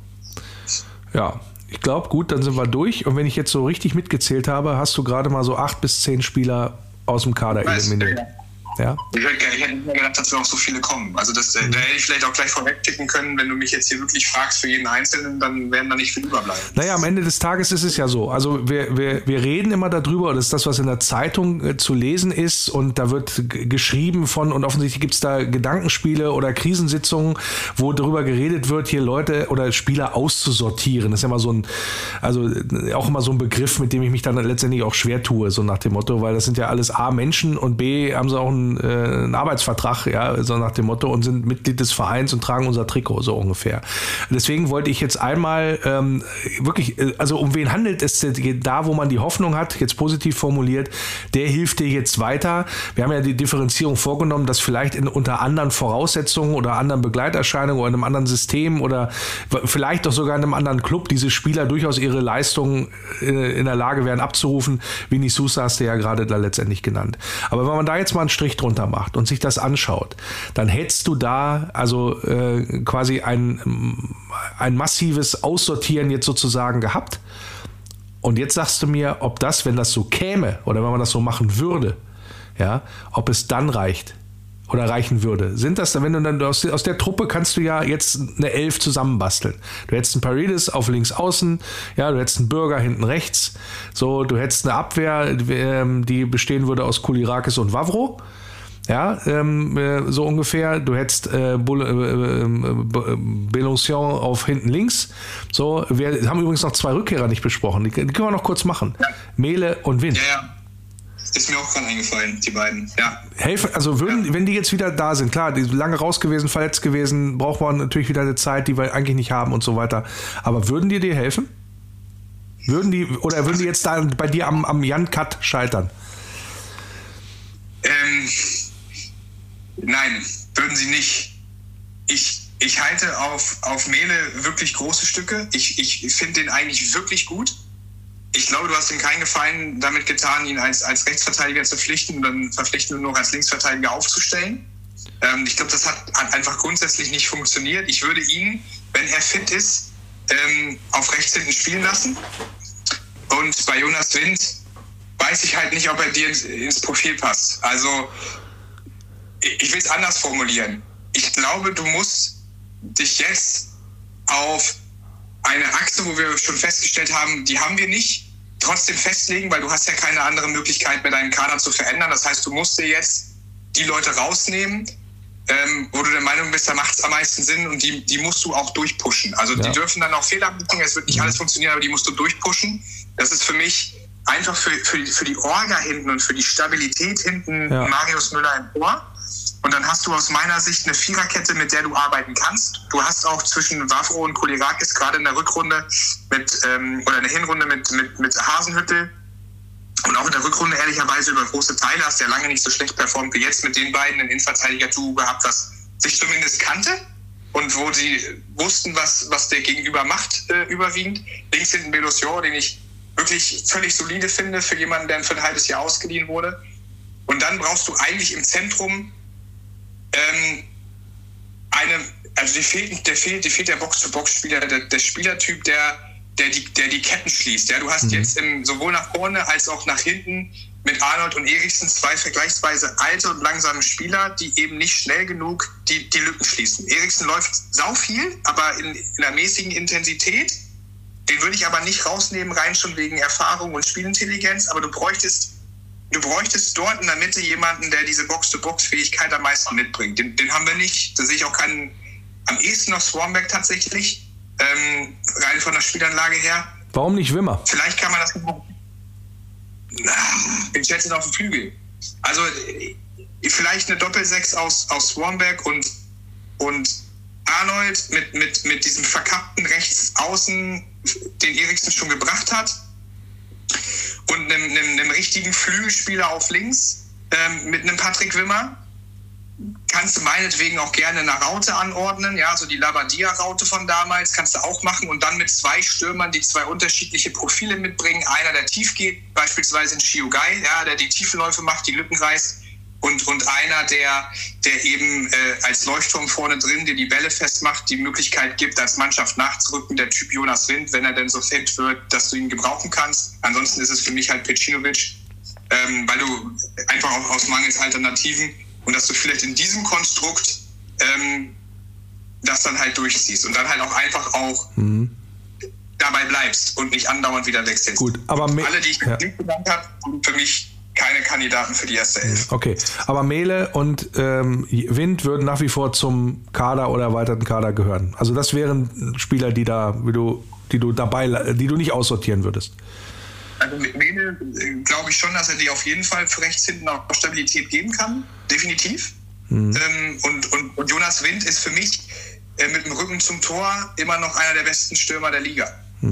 Ja, ich glaube, gut, dann sind wir durch. Und wenn ich jetzt so richtig mitgezählt habe, hast du gerade mal so 8 bis 10 Spieler aus dem Kader eliminiert. Ja. Ich hätte nicht mehr gedacht, dass wir auch so viele kommen. Also da hätte ich vielleicht auch gleich vorweg tippen können, wenn du mich jetzt hier wirklich fragst für jeden Einzelnen, dann werden da nicht viel überbleiben. Naja, am Ende des Tages ist es ja so. Also wir reden immer darüber, das ist das, was in der Zeitung zu lesen ist und da wird geschrieben von und offensichtlich gibt es da Gedankenspiele oder Krisensitzungen, wo darüber geredet wird, hier Leute oder Spieler auszusortieren. Das ist ja immer auch immer so ein Begriff, mit dem ich mich dann letztendlich auch schwer tue, so nach dem Motto, weil das sind ja alles A, Menschen und B, haben sie auch einen Arbeitsvertrag, ja, so nach dem Motto und sind Mitglied des Vereins und tragen unser Trikot, so ungefähr. Deswegen wollte ich jetzt einmal wirklich, also um wen handelt es da, wo man die Hoffnung hat, jetzt positiv formuliert, der hilft dir jetzt weiter. Wir haben ja die Differenzierung vorgenommen, dass vielleicht unter anderen Voraussetzungen oder anderen Begleiterscheinungen oder einem anderen System oder vielleicht auch sogar in einem anderen Club diese Spieler durchaus ihre Leistungen in der Lage wären abzurufen. Vinny Sousa hast du ja gerade da letztendlich genannt. Aber wenn man da jetzt mal einen Strich drunter macht und sich das anschaut, dann hättest du da also quasi ein massives Aussortieren jetzt sozusagen gehabt. Und jetzt sagst du mir, ob das, wenn das so käme oder wenn man das so machen würde, ja, ob es dann reicht oder reichen würde. Sind das, wenn du dann aus der Truppe kannst du ja jetzt eine 11 zusammenbasteln. Du hättest einen Paredes auf links außen, ja, du hättest einen Bürger hinten rechts, so, du hättest eine Abwehr, die bestehen würde aus Koulirakis und Vavro. Ja, so ungefähr. Du hättest Belançon auf hinten links. So, wir haben übrigens noch 2 Rückkehrer nicht besprochen. Die können wir noch kurz machen. Ja. Mehle und Wind. Ja. Ist mir auch gerade eingefallen, die beiden. Ja. Helfen, also wenn die jetzt wieder da sind, klar, die sind lange raus gewesen, verletzt gewesen, braucht man natürlich wieder eine Zeit, die wir eigentlich nicht haben und so weiter. Aber würden die dir helfen? Würden die jetzt da bei dir am Jan-Cut scheitern? Nein, würden sie nicht. Ich halte auf Mehle wirklich große Stücke. Ich finde den eigentlich wirklich gut. Ich glaube, du hast ihm keinen Gefallen damit getan, ihn als Rechtsverteidiger zu verpflichten und dann verpflichten und noch als Linksverteidiger aufzustellen. Ich glaube, das hat einfach grundsätzlich nicht funktioniert. Ich würde ihn, wenn er fit ist, auf rechts hinten spielen lassen. Und bei Jonas Wind weiß ich halt nicht, ob er dir ins Profil passt. Also ich will es anders formulieren. Ich glaube, du musst dich jetzt auf eine Achse, wo wir schon festgestellt haben, die haben wir nicht, trotzdem festlegen, weil du hast ja keine andere Möglichkeit mehr, deinen Kader zu verändern. Das heißt, du musst dir jetzt die Leute rausnehmen, wo du der Meinung bist, da macht es am meisten Sinn und die musst du auch durchpushen. Also die dürfen dann auch Fehler machen, es wird nicht alles funktionieren, aber die musst du durchpushen. Das ist für mich einfach für die Orga hinten und für die Stabilität hinten Marius Müller im Tor. Und dann hast du aus meiner Sicht eine Viererkette, mit der du arbeiten kannst. Du hast auch zwischen Wavro und Kolyrakis gerade in der Rückrunde oder in der Hinrunde mit Hasenhüttl und auch in der Rückrunde ehrlicherweise über große Teile hast du ja lange nicht so schlecht performt wie jetzt mit den beiden ein Innenverteidiger-Duo gehabt, was sich zumindest kannte und wo sie wussten, was der Gegenüber macht überwiegend. Links hinten Belocior, den ich wirklich völlig solide finde für jemanden, der für ein halbes Jahr ausgeliehen wurde. Und dann brauchst du eigentlich im Zentrum dir fehlt der Box-to-Box-Spieler, der Spielertyp, der die Ketten schließt. Ja, du hast jetzt sowohl nach vorne als auch nach hinten mit Arnold und Eriksen 2 vergleichsweise alte und langsame Spieler, die eben nicht schnell genug die Lücken schließen. Eriksen läuft sau viel, aber in einer mäßigen Intensität. Den würde ich aber nicht rausnehmen, rein schon wegen Erfahrung und Spielintelligenz, aber du bräuchtest dort in der Mitte jemanden, der diese Box-to-Box-Fähigkeit am meisten mitbringt. Den haben wir nicht. Da sehe ich auch keinen, am ehesten noch Swanberg tatsächlich, rein von der Spielanlage her. Warum nicht Wimmer? Vielleicht kann man das ich schätze auf den Flügel. Also vielleicht eine Doppel-6 aus Swanberg und Arnold mit diesem verkappten Rechtsaußen, den Eriksen schon gebracht hat. Und einem richtigen Flügelspieler auf links mit einem Patrick Wimmer. Kannst du meinetwegen auch gerne eine Raute anordnen, ja, so die Labadia-Raute von damals kannst du auch machen und dann mit 2 Stürmern, die 2 unterschiedliche Profile mitbringen. Einer, der tief geht, beispielsweise in Chiugai, ja, der die Tiefenläufe macht, die Lücken reißt und einer, der eben als Leuchtturm vorne drin dir die Bälle festmacht, die Möglichkeit gibt, als Mannschaft nachzurücken, der Typ Jonas Wind, wenn er denn so fit wird, dass du ihn gebrauchen kannst. Ansonsten ist es für mich halt Pecinovic, weil du einfach auch aus mangels Alternativen und dass du vielleicht in diesem Konstrukt das dann halt durchziehst und dann halt auch einfach dabei bleibst und nicht andauernd wieder wechselst. Gut, aber alle, die ich genannt habe, sind für mich keine Kandidaten für die erste Elf. Okay, aber Mehle und Wind würden nach wie vor zum Kader oder erweiterten Kader gehören. Also das wären Spieler, die du nicht aussortieren würdest. Also mit Mehle glaube ich schon, dass er dir auf jeden Fall für rechts hinten auch Stabilität geben kann. Definitiv. Und Jonas Wind ist für mich mit dem Rücken zum Tor immer noch einer der besten Stürmer der Liga.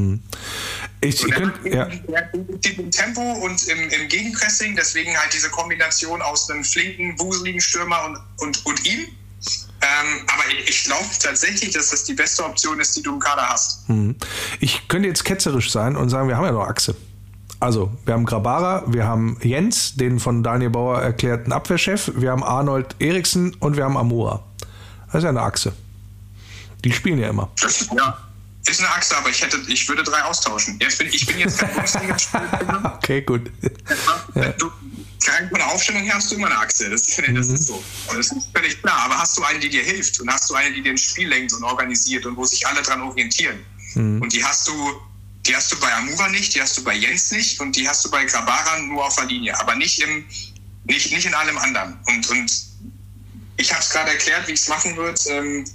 Der im Tempo und im Gegenpressing, deswegen halt diese Kombination aus einem flinken, wuseligen Stürmer und ihm. Aber ich glaube tatsächlich, dass das die beste Option ist, die du im Kader hast. Ich könnte jetzt ketzerisch sein und sagen, wir haben ja noch Achse. Also, wir haben Grabara, wir haben Jens, den von Daniel Bauer erklärten Abwehrchef, wir haben Arnold Eriksen und wir haben Amura. Das ist ja eine Achse. Die spielen ja immer. Ist eine Achse, aber ich würde 3 austauschen. Ich bin jetzt kein Bundesliga-Spieler. Okay, gut. Von der Aufstellung her hast du immer eine Achse. Das ist so. Und das ist völlig klar. Aber hast du eine, die dir hilft und hast du eine, die dir ein Spiel lenkt und organisiert und wo sich alle dran orientieren. Und die hast du bei Amura nicht, die hast du bei Jens nicht und die hast du bei Grabara nur auf der Linie, aber nicht in allem anderen. Und ich habe es gerade erklärt, wie ich es machen würde.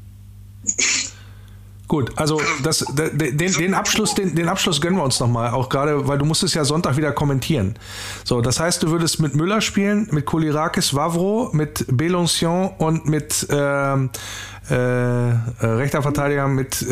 Gut, also den Abschluss gönnen wir uns nochmal, auch gerade, weil du musstest ja Sonntag wieder kommentieren. So, das heißt, du würdest mit Müller spielen, mit Kolyrakis, Wavro, mit Belocior und mit rechter Verteidiger mit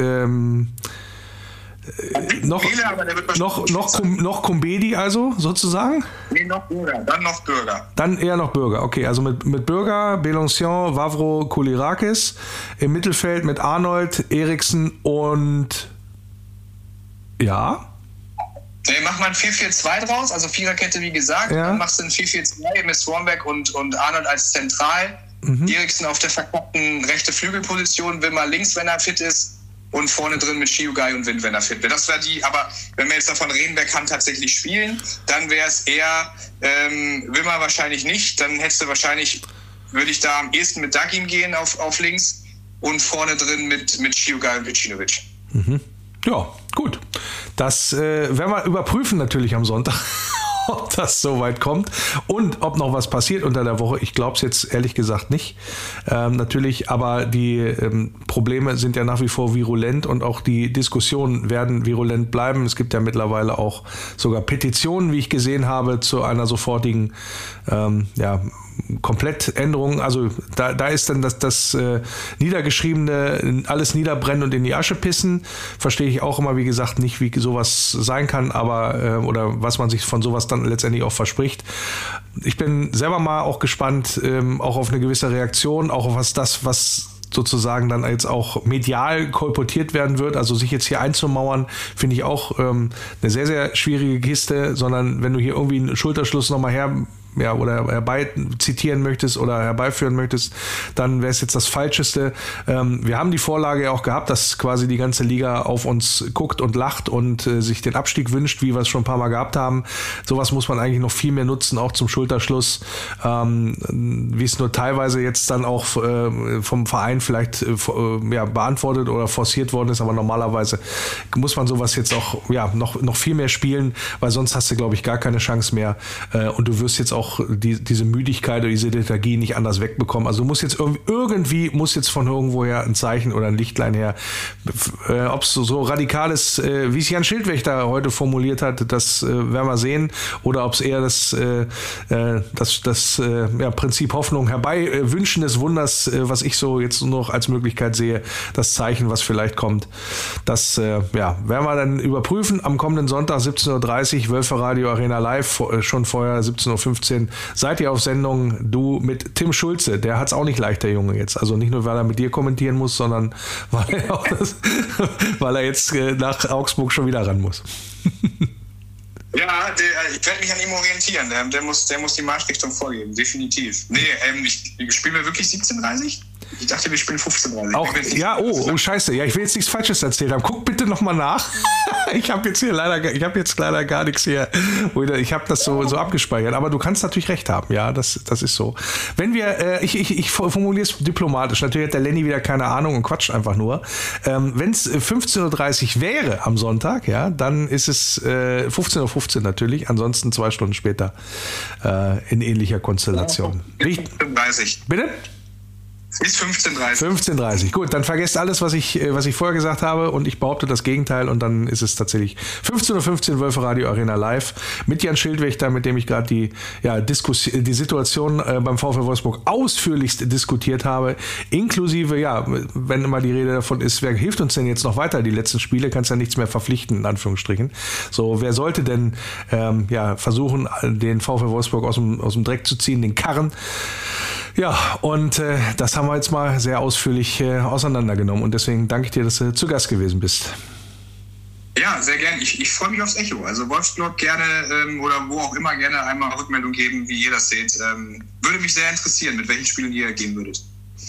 noch Kumbedi, also sozusagen? Nee, noch Bürger, dann noch Bürger. Dann eher noch Bürger, okay. Also mit Bürger, Belocior, Wavro, Kolyrakis. Im Mittelfeld mit Arnold, Eriksen und ja. Nee, mach mal ein 4-4-2 draus, also Viererkette wie gesagt. Ja. Dann machst du ein 4-4-2 mit Swanberg und Arnold als Zentral. Eriksen auf der verkappten rechte Flügelposition, Wimmer links, wenn er fit ist. Und vorne drin mit Chiugai und Wind, wenn er fit wird. Das wäre aber wenn wir jetzt davon reden, wer kann tatsächlich spielen, dann wäre es eher Wimmer wahrscheinlich nicht. Dann hättest du wahrscheinlich, würde ich da am ehesten mit Dagim gehen auf links und vorne drin mit Chiugai und Pecinovic. Ja, gut. Das werden wir überprüfen natürlich am Sonntag, ob das so weit kommt und ob noch was passiert unter der Woche. Ich glaube es jetzt ehrlich gesagt nicht. Natürlich, aber die Probleme sind ja nach wie vor virulent und auch die Diskussionen werden virulent bleiben. Es gibt ja mittlerweile auch sogar Petitionen, wie ich gesehen habe, zu einer sofortigen Komplettänderung. Also da ist dann das Niedergeschriebene, alles niederbrennen und in die Asche pissen. Verstehe ich auch immer, wie gesagt, nicht, wie sowas sein kann, aber oder was man sich von sowas dann letztendlich auch verspricht. Ich bin selber mal auch gespannt, auch auf eine gewisse Reaktion, auch auf was sozusagen dann jetzt auch medial kolportiert werden wird. Also sich jetzt hier einzumauern, finde ich auch eine sehr, sehr schwierige Kiste, sondern wenn du hier irgendwie einen Schulterschluss nochmal oder herbei zitieren möchtest oder herbeiführen möchtest, dann wäre es jetzt das Falscheste. Wir haben die Vorlage ja auch gehabt, dass quasi die ganze Liga auf uns guckt und lacht und sich den Abstieg wünscht, wie wir es schon ein paar Mal gehabt haben. Sowas muss man eigentlich noch viel mehr nutzen, auch zum Schulterschluss, wie es nur teilweise jetzt dann auch vom Verein vielleicht beantwortet oder forciert worden ist, aber normalerweise muss man sowas jetzt auch noch viel mehr spielen, weil sonst hast du, glaube ich, gar keine Chance mehr und du wirst jetzt auch diese Müdigkeit oder diese Lethargie nicht anders wegbekommen. Also du musst jetzt irgendwie von irgendwoher ein Zeichen oder ein Lichtlein her. Ob es so radikal ist, wie es Jan Schildwächter heute formuliert hat, das werden wir sehen. Oder ob es eher das Prinzip Hoffnung herbei wünschen des Wunders, was ich so jetzt noch als Möglichkeit sehe, das Zeichen, was vielleicht kommt. Das werden wir dann überprüfen. Am kommenden Sonntag 17.30 Uhr, Wölfe Radio Arena Live, schon vorher 17.15 Uhr. Seid ihr auf Sendung, du mit Tim Schulze, der hat es auch nicht leicht, der Junge jetzt. Also nicht nur, weil er mit dir kommentieren muss, sondern weil er jetzt nach Augsburg schon wieder ran muss. Ja, ich werde mich an ihm orientieren. Der muss die Marschrichtung vorgeben, definitiv. Nee, spielen wir wirklich 17:30? Ich dachte, wir spielen 15:30. Auch, scheiße. Ja, ich will jetzt nichts Falsches erzählt haben. Guck bitte nochmal nach. Ich habe jetzt leider gar nichts hier. Ich habe das so abgespeichert. Aber du kannst natürlich recht haben. Ja, das ist so. Wenn wir, ich formuliere es diplomatisch. Natürlich hat der Lenny wieder keine Ahnung und quatscht einfach nur. Wenn es 15:30 Uhr wäre am Sonntag, ja, dann ist es 15:15 Uhr natürlich. Ansonsten 2 Stunden später in ähnlicher Konstellation. 15:30. Bitte? Bis 15:30. 15:30. Gut, dann vergesst alles, was ich vorher gesagt habe und ich behaupte das Gegenteil und dann ist es tatsächlich 15:15 Uhr Wölfe Radio Arena Live mit Jan Schildwächter, mit dem ich gerade die Situation beim VfL Wolfsburg ausführlichst diskutiert habe, inklusive, wenn immer die Rede davon ist, wer hilft uns denn jetzt noch weiter? Die letzten Spiele kannst ja nichts mehr verpflichten, in Anführungsstrichen. So, wer sollte denn versuchen, den VfL Wolfsburg aus dem Dreck zu ziehen, den Karren? Ja, und das haben wir jetzt mal sehr ausführlich auseinandergenommen und deswegen danke ich dir, dass du zu Gast gewesen bist. Ja, sehr gerne. Ich freue mich aufs Echo. Also Wolfsblog gerne oder wo auch immer gerne einmal Rückmeldung geben, wie ihr das seht. Würde mich sehr interessieren, mit welchen Spielen ihr gehen würdet.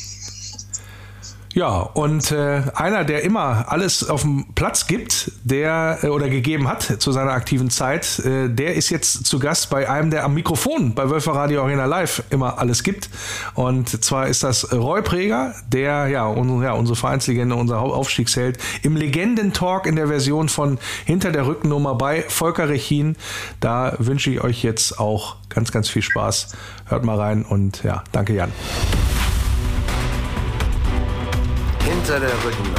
Ja, und einer, der immer alles auf dem Platz gibt, oder gegeben hat zu seiner aktiven Zeit, der ist jetzt zu Gast bei einem, der am Mikrofon bei Wölfe Radio Arena Live immer alles gibt. Und zwar ist das Roy Preger, der unsere Vereinslegende, unser Aufstiegsheld, im Legenden-Talk in der Version von Hinter der Rückennummer bei Volker Rechin. Da wünsche ich euch jetzt auch ganz, ganz viel Spaß. Hört mal rein und danke Jan. Hinter der Rückennummer.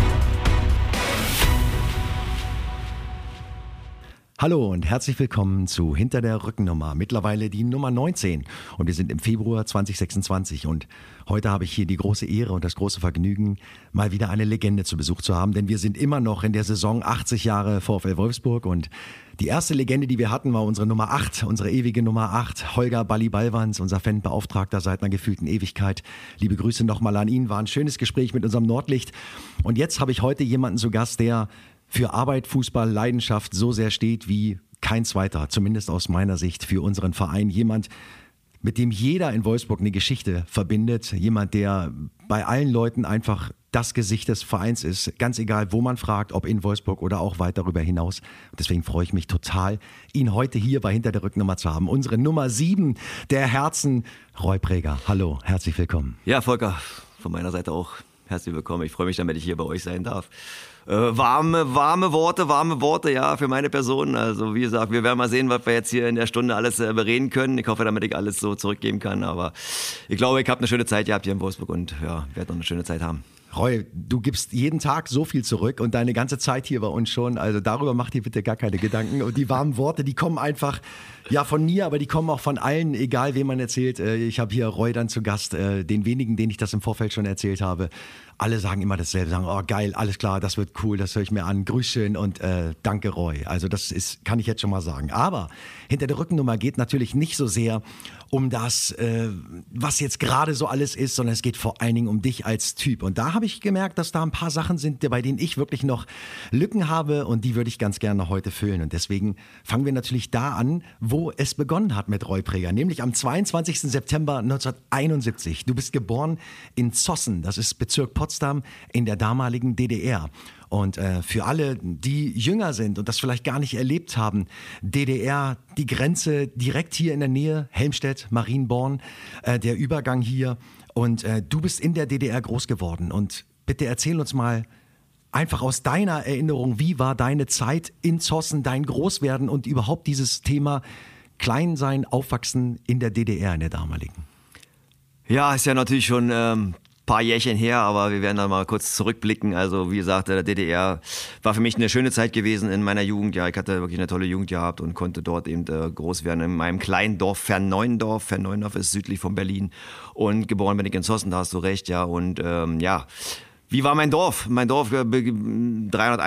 Hallo und herzlich willkommen zu Hinter der Rückennummer, mittlerweile die Nummer 19 und wir sind im Februar 2026 und heute habe ich hier die große Ehre und das große Vergnügen, mal wieder eine Legende zu Besuch zu haben, denn wir sind immer noch in der Saison 80 Jahre VfL Wolfsburg und die erste Legende, die wir hatten, war unsere Nummer 8, unsere ewige Nummer 8, Holger Balli Ballwanz, unser Fanbeauftragter seit einer gefühlten Ewigkeit. Liebe Grüße nochmal an ihn, war ein schönes Gespräch mit unserem Nordlicht und jetzt habe ich heute jemanden zu Gast, der für Arbeit, Fußball, Leidenschaft so sehr steht wie kein zweiter, zumindest aus meiner Sicht für unseren Verein. Jemand, mit dem jeder in Wolfsburg eine Geschichte verbindet. Jemand, der bei allen Leuten einfach das Gesicht des Vereins ist. Ganz egal, wo man fragt, ob in Wolfsburg oder auch weit darüber hinaus. Deswegen freue ich mich total, ihn heute hier bei Hinter der Rückennummer zu haben. Unsere Nummer 7 der Herzen, Roy Preger. Hallo, herzlich willkommen. Ja, Volker, von meiner Seite auch Herzlich willkommen. Ich freue mich, damit ich hier bei euch sein darf. Warme Worte, ja, für meine Person. Also wie gesagt, wir werden mal sehen, was wir jetzt hier in der Stunde alles bereden können. Ich hoffe, damit ich alles so zurückgeben kann. Aber ich glaube, ich habe eine schöne Zeit gehabt hier in Wolfsburg und ja, werde noch eine schöne Zeit haben. Roy, du gibst jeden Tag so viel zurück und deine ganze Zeit hier bei uns schon. Also darüber mach dir bitte gar keine Gedanken. Und die warmen Worte, die kommen einfach ja von mir, aber die kommen auch von allen, egal wem man erzählt. Ich habe hier Roy dann zu Gast, den wenigen, denen ich das im Vorfeld schon erzählt habe. Alle sagen immer dasselbe, sagen, oh geil, alles klar, das wird cool, das höre ich mir an, Grüßchen und danke Roy. Also das kann ich jetzt schon mal sagen. Aber hinter der Rückennummer geht natürlich nicht so sehr um das, was jetzt gerade so alles ist, sondern es geht vor allen Dingen um dich als Typ. Und da habe ich gemerkt, dass da ein paar Sachen sind, bei denen ich wirklich noch Lücken habe und die würde ich ganz gerne heute füllen. Und deswegen fangen wir natürlich da an, wo es begonnen hat mit Roy Preger, nämlich am 22. September 1971. Du bist geboren in Zossen, das ist Bezirk Potsdam in der damaligen DDR. Und für alle, die jünger sind und das vielleicht gar nicht erlebt haben, DDR, die Grenze direkt hier in der Nähe, Helmstedt, Marienborn, der Übergang hier. Und du bist in der DDR groß geworden. Und bitte erzähl uns mal einfach aus deiner Erinnerung, wie war deine Zeit in Zossen, dein Großwerden und überhaupt dieses Thema Kleinsein, Aufwachsen in der DDR, in der damaligen? Ja, ist ja natürlich schon paar Jährchen her, aber wir werden dann mal kurz zurückblicken. Also wie gesagt, der DDR war für mich eine schöne Zeit gewesen in meiner Jugend. Ja, ich hatte wirklich eine tolle Jugend gehabt und konnte dort eben groß werden in meinem kleinen Dorf Verneuendorf. Verneuendorf ist südlich von Berlin und geboren bin ich in Zossen, da hast du recht, ja. Und ja, wie war mein Dorf? Mein Dorf, 300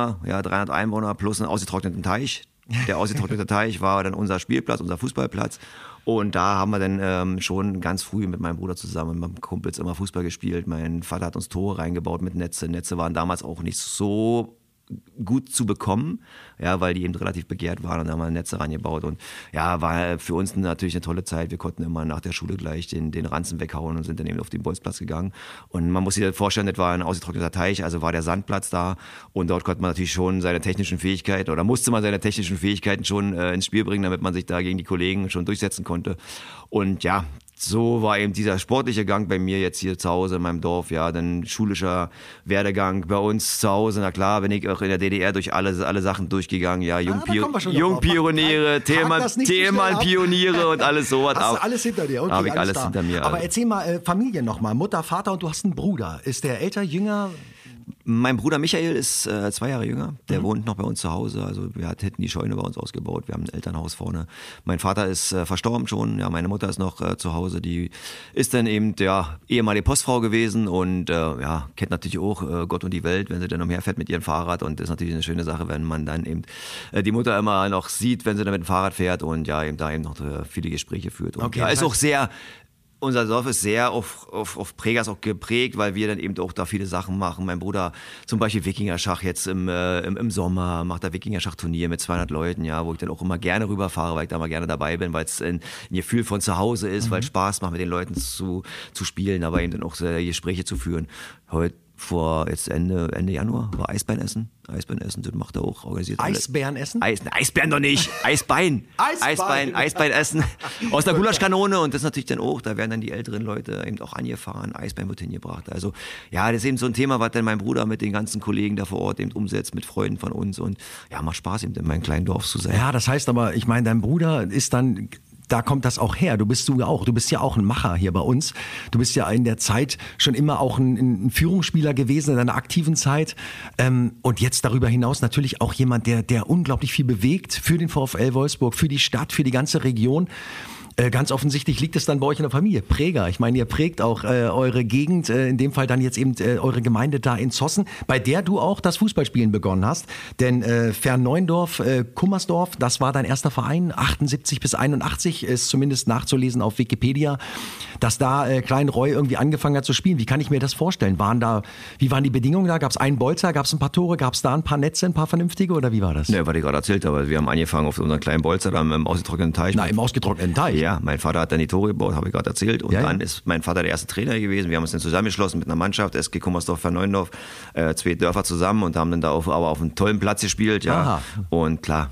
Einwohner plus einen ausgetrockneten Teich. Der ausgetrocknete Teich war dann unser Spielplatz, unser Fußballplatz. Und da haben wir dann schon ganz früh mit meinem Bruder zusammen, mit meinem Kumpels immer Fußball gespielt. Mein Vater hat uns Tore reingebaut mit Netze. Netze waren damals auch nicht so gut zu bekommen, ja, weil die eben relativ begehrt waren und da haben wir Netze reingebaut und ja, war für uns natürlich eine tolle Zeit. Wir konnten immer nach der Schule gleich den Ranzen weghauen und sind dann eben auf den Bolzplatz gegangen und man muss sich das vorstellen, das war ein ausgetrockneter Teich, also war der Sandplatz da und dort konnte man natürlich schon seine technischen Fähigkeiten oder musste man seine technischen Fähigkeiten schon ins Spiel bringen, damit man sich da gegen die Kollegen schon durchsetzen konnte und ja, so war eben dieser sportliche Gang bei mir jetzt hier zu Hause in meinem Dorf, ja, dann schulischer Werdegang bei uns zu Hause, na klar, bin ich auch in der DDR durch alle Sachen durchgegangen, ja, Jungpioniere, Themenpioniere und alles sowas. Hast du alles hinter dir? Okay, habe ich alles hinter mir. Aber erzähl mal, Familie nochmal, Mutter, Vater und du hast einen Bruder. Ist der älter, jünger? Mein Bruder Michael ist 2 Jahre jünger, der wohnt noch bei uns zu Hause, also wir hätten die Scheune bei uns ausgebaut, wir haben ein Elternhaus vorne. Mein Vater ist verstorben schon, ja, meine Mutter ist noch zu Hause, die ist dann eben ja, ehemalige Postfrau gewesen und ja, kennt natürlich auch Gott und die Welt, wenn sie dann umherfährt mit ihrem Fahrrad und das ist natürlich eine schöne Sache, wenn man dann eben die Mutter immer noch sieht, wenn sie dann mit dem Fahrrad fährt und ja, eben da eben noch viele Gespräche führt. Und okay, ja, ist auch sehr... Unser Dorf ist sehr auf Prägers auch geprägt, weil wir dann eben auch da viele Sachen machen. Mein Bruder zum Beispiel Wikingerschach jetzt im Sommer, macht da Wikingerschachturnier mit 200 Leuten, ja, wo ich dann auch immer gerne rüberfahre, weil ich da mal gerne dabei bin, weil es ein Gefühl von zu Hause ist, weil es Spaß macht, mit den Leuten zu spielen, aber eben dann auch Gespräche zu führen. Heute vor jetzt Ende Januar war Eisbeinessen. Eisbeinessen, das macht er auch organisiert. Eisbärenessen? Eisbären doch nicht. Eisbein. Eisbeinessen. Aus der Gulaschkanone und das natürlich dann auch, da werden dann die älteren Leute eben auch angefahren. Eisbein wird hingebracht. Also ja, das ist eben so ein Thema, was dann mein Bruder mit den ganzen Kollegen da vor Ort eben umsetzt, mit Freunden von uns und ja, macht Spaß eben in meinem kleinen Dorf zu sein. Ja, das heißt aber, ich meine, dein Bruder ist dann... Da kommt das auch her. Du bist ja auch ein Macher hier bei uns. Du bist ja in der Zeit schon immer auch ein Führungsspieler gewesen in deiner aktiven Zeit. Und jetzt darüber hinaus natürlich auch jemand, der unglaublich viel bewegt für den VfL Wolfsburg, für die Stadt, für die ganze Region. Ganz offensichtlich liegt es dann bei euch in der Familie. Präger. Ich meine, ihr prägt auch eure Gegend, in dem Fall dann jetzt eben eure Gemeinde da in Zossen, bei der du auch das Fußballspielen begonnen hast. Denn Verneuendorf, Kummersdorf, das war dein erster Verein, 78 bis 81, ist zumindest nachzulesen auf Wikipedia, dass da Klein Roy irgendwie angefangen hat zu spielen. Wie kann ich mir das vorstellen? Wie waren die Bedingungen da? Gab es einen Bolzer, gab es ein paar Tore, gab es da ein paar Netze, ein paar vernünftige oder wie war das? Ne, was ich gerade erzählt habe, wir haben angefangen auf unseren kleinen Bolzer, da im ausgetrockneten Teich. Na, im ausgetrockneten Teich? Ja, mein Vater hat dann die Tore gebaut, habe ich gerade erzählt. Und dann ist mein Vater der erste Trainer gewesen. Wir haben uns dann zusammengeschlossen mit einer Mannschaft, SG Kummersdorf, Verneuendorf, 2 Dörfer zusammen und haben dann da aber auf einem tollen Platz gespielt. Ja. Aha. Und klar,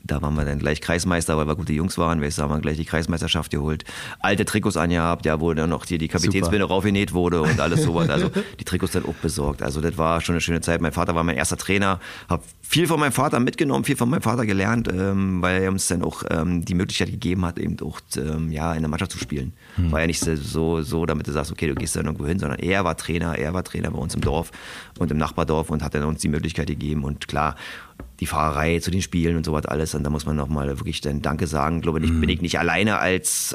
Da waren wir dann gleich Kreismeister, weil wir gute Jungs waren. Wir haben gleich die Kreismeisterschaft geholt. Alte Trikots angehabt, ja, wo dann noch hier die Kapitänsbinde raufgenäht wurde und alles sowas. Also die Trikots dann auch besorgt. Also das war schon eine schöne Zeit. Mein Vater war mein erster Trainer. Habe viel von meinem Vater mitgenommen, viel von meinem Vater gelernt, weil er uns dann auch die Möglichkeit gegeben hat, eben auch in der Mannschaft zu spielen. War ja nicht so, damit du sagst, okay, du gehst dann irgendwo hin, sondern er war Trainer bei uns im Dorf und im Nachbardorf und hat dann uns die Möglichkeit gegeben. Und klar, die Fahrerei zu den Spielen und sowas alles. Und da muss man nochmal wirklich dann Danke sagen. Ich glaube, bin ich nicht alleine als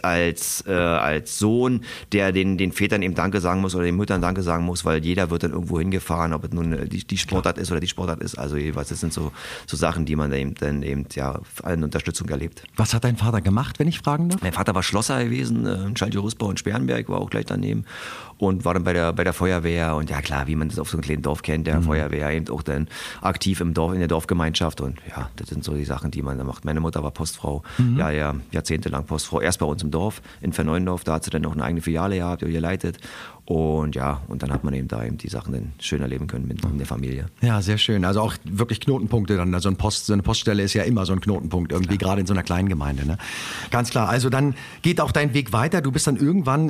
Sohn, der den Vätern eben Danke sagen muss oder den Müttern Danke sagen muss, weil jeder wird dann irgendwo hingefahren, ob es nun die Sportart ist oder die Sportart ist. Also jeweils, das sind so Sachen, die man dann eben eine Unterstützung erlebt. Was hat dein Vater gemacht, wenn ich fragen darf? Mein Vater war Schlosser gewesen, in Schaltje-Rüßbau in Sperrenberg, war auch gleich daneben und war dann bei der Feuerwehr und ja klar, wie man das auf so einem kleinen Dorf kennt, der Feuerwehr eben auch dann aktiv im Dorf, in der Dorfgemeinschaft und ja, das sind so die Sachen, die man da macht. Meine Mutter war Postfrau, jahrzehntelang Postfrau, erst bei uns im Dorf, in Verneuendorf, da hat sie dann noch eine eigene Filiale gehabt, die geleitet. Und ja, und dann hat man eben da eben die Sachen dann schön erleben können mit der Familie. Ja, sehr schön. Also auch wirklich Knotenpunkte dann. Also so eine Poststelle ist ja immer so ein Knotenpunkt, irgendwie gerade in so einer kleinen Gemeinde. Ne? Ganz klar. Also dann geht auch dein Weg weiter. Du bist dann irgendwann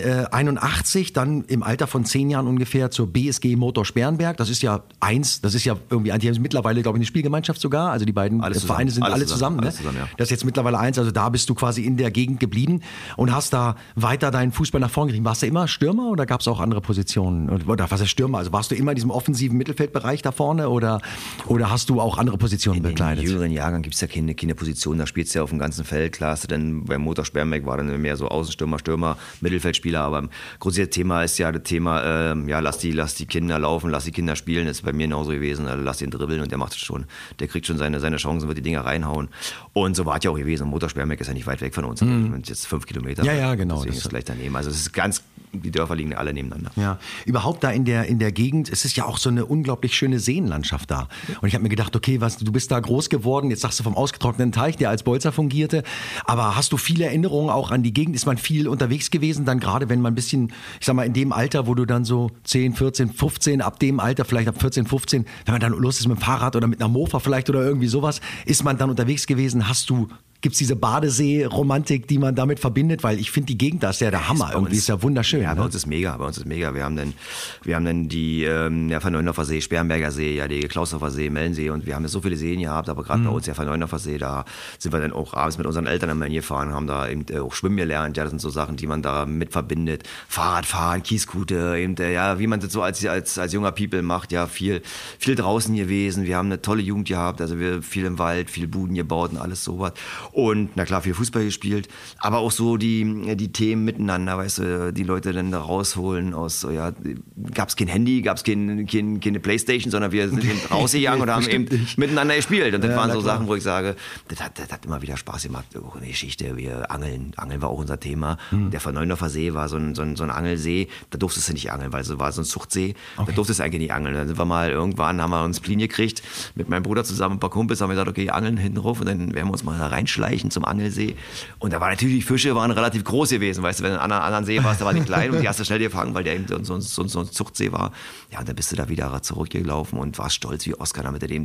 81, dann im Alter von 10 Jahren ungefähr zur BSG Motor Sperrenberg. Das ist ja irgendwie, die haben mittlerweile, glaube ich, eine Spielgemeinschaft sogar. Also die beiden Vereine sind alle zusammen. Ne? Ja. Das ist jetzt mittlerweile eins. Also da bist du quasi in der Gegend geblieben und hast da weiter deinen Fußball nach vorne gerichtet. Warst du immer Stürmer oder gab es auch andere Positionen? Oder was ist Stürmer? Also warst du immer in diesem offensiven Mittelfeldbereich da vorne oder hast du auch andere Positionen bekleidet? In den jüngeren Jahrgang gibt es ja keine Position, da spielst du ja auf dem ganzen Feld. Klar, hast du dann beim Motor Sperrenberg war dann mehr so Außenstürmer, Stürmer, Mittelfeldspieler, aber im großes Thema ist ja das Thema, lass die Kinder laufen, lass die Kinder spielen, das ist bei mir genauso gewesen, also lass ihn dribbeln und der macht es schon, der kriegt schon seine Chancen, wird die Dinger reinhauen und so war es ja auch gewesen. Motor Sperrenberg ist ja nicht weit weg von uns, jetzt 5 Kilometer. Ja, genau. Deswegen ist es gleich daneben, also es ist die Dörfer liegen alle nebeneinander. Ja, überhaupt da in der Gegend, es ist ja auch so eine unglaublich schöne Seenlandschaft da. Und ich habe mir gedacht, okay, du bist da groß geworden, jetzt sagst du vom ausgetrockneten Teich, der als Bolzer fungierte, aber hast du viele Erinnerungen auch an die Gegend? Ist man viel unterwegs gewesen, dann gerade wenn man ein bisschen, ich sag mal, in dem Alter, wo du dann so 10, 14, 15, ab dem Alter, vielleicht ab 14, 15, wenn man dann los ist mit dem Fahrrad oder mit einer Mofa vielleicht oder irgendwie sowas, ist man dann unterwegs gewesen, gibt es diese Badesee-Romantik, die man damit verbindet? Weil ich finde, die Gegend da ist ja der Hammer. Irgendwie ist ja wunderschön. Ja, ne? bei uns ist mega. Wir haben dann die Verneuendorfer See, Sperrenberger See, ja, die Klausdorfer See, Mellensee und wir haben so viele Seen gehabt, aber gerade bei uns der Verneuendorfer See, da sind wir dann auch abends mit unseren Eltern einmal hingefahren, haben da eben auch schwimmen gelernt. Ja, das sind so Sachen, die man da mit verbindet. Fahrradfahren, Kieskute, eben, wie man das so als junger People macht, ja, viel draußen gewesen. Wir haben eine tolle Jugend gehabt, also wir viel im Wald, viel Buden gebaut und alles sowas. Und na klar, viel Fußball gespielt, aber auch so die Themen miteinander, weißt du, die Leute dann da rausholen aus, gab es kein Handy, gab es keine Playstation, sondern wir sind rausgegangen und haben eben miteinander gespielt. Und das waren so Sachen, wo ich sage, das hat immer wieder Spaß gemacht. Auch eine Geschichte, wir Angeln war auch unser Thema. Der Verneuendorfer See war so ein Angelsee, da durftest du nicht angeln, weil es war so ein Zuchtsee, da durftest du eigentlich nicht angeln. Dann sind wir mal irgendwann, haben wir uns Plin gekriegt, mit meinem Bruder zusammen, ein paar Kumpels, haben wir gesagt, okay, angeln hinten rauf und dann werden wir uns mal da reinschleichen zum Angelsee. Und da waren natürlich, die Fische waren relativ groß gewesen, weißt du, wenn du an einem anderen See warst, da waren die klein und die hast du schnell gefangen, weil der eben so ein Zuchtsee war. Ja, und dann bist du da wieder zurückgelaufen und warst stolz wie Oskar, damit er eben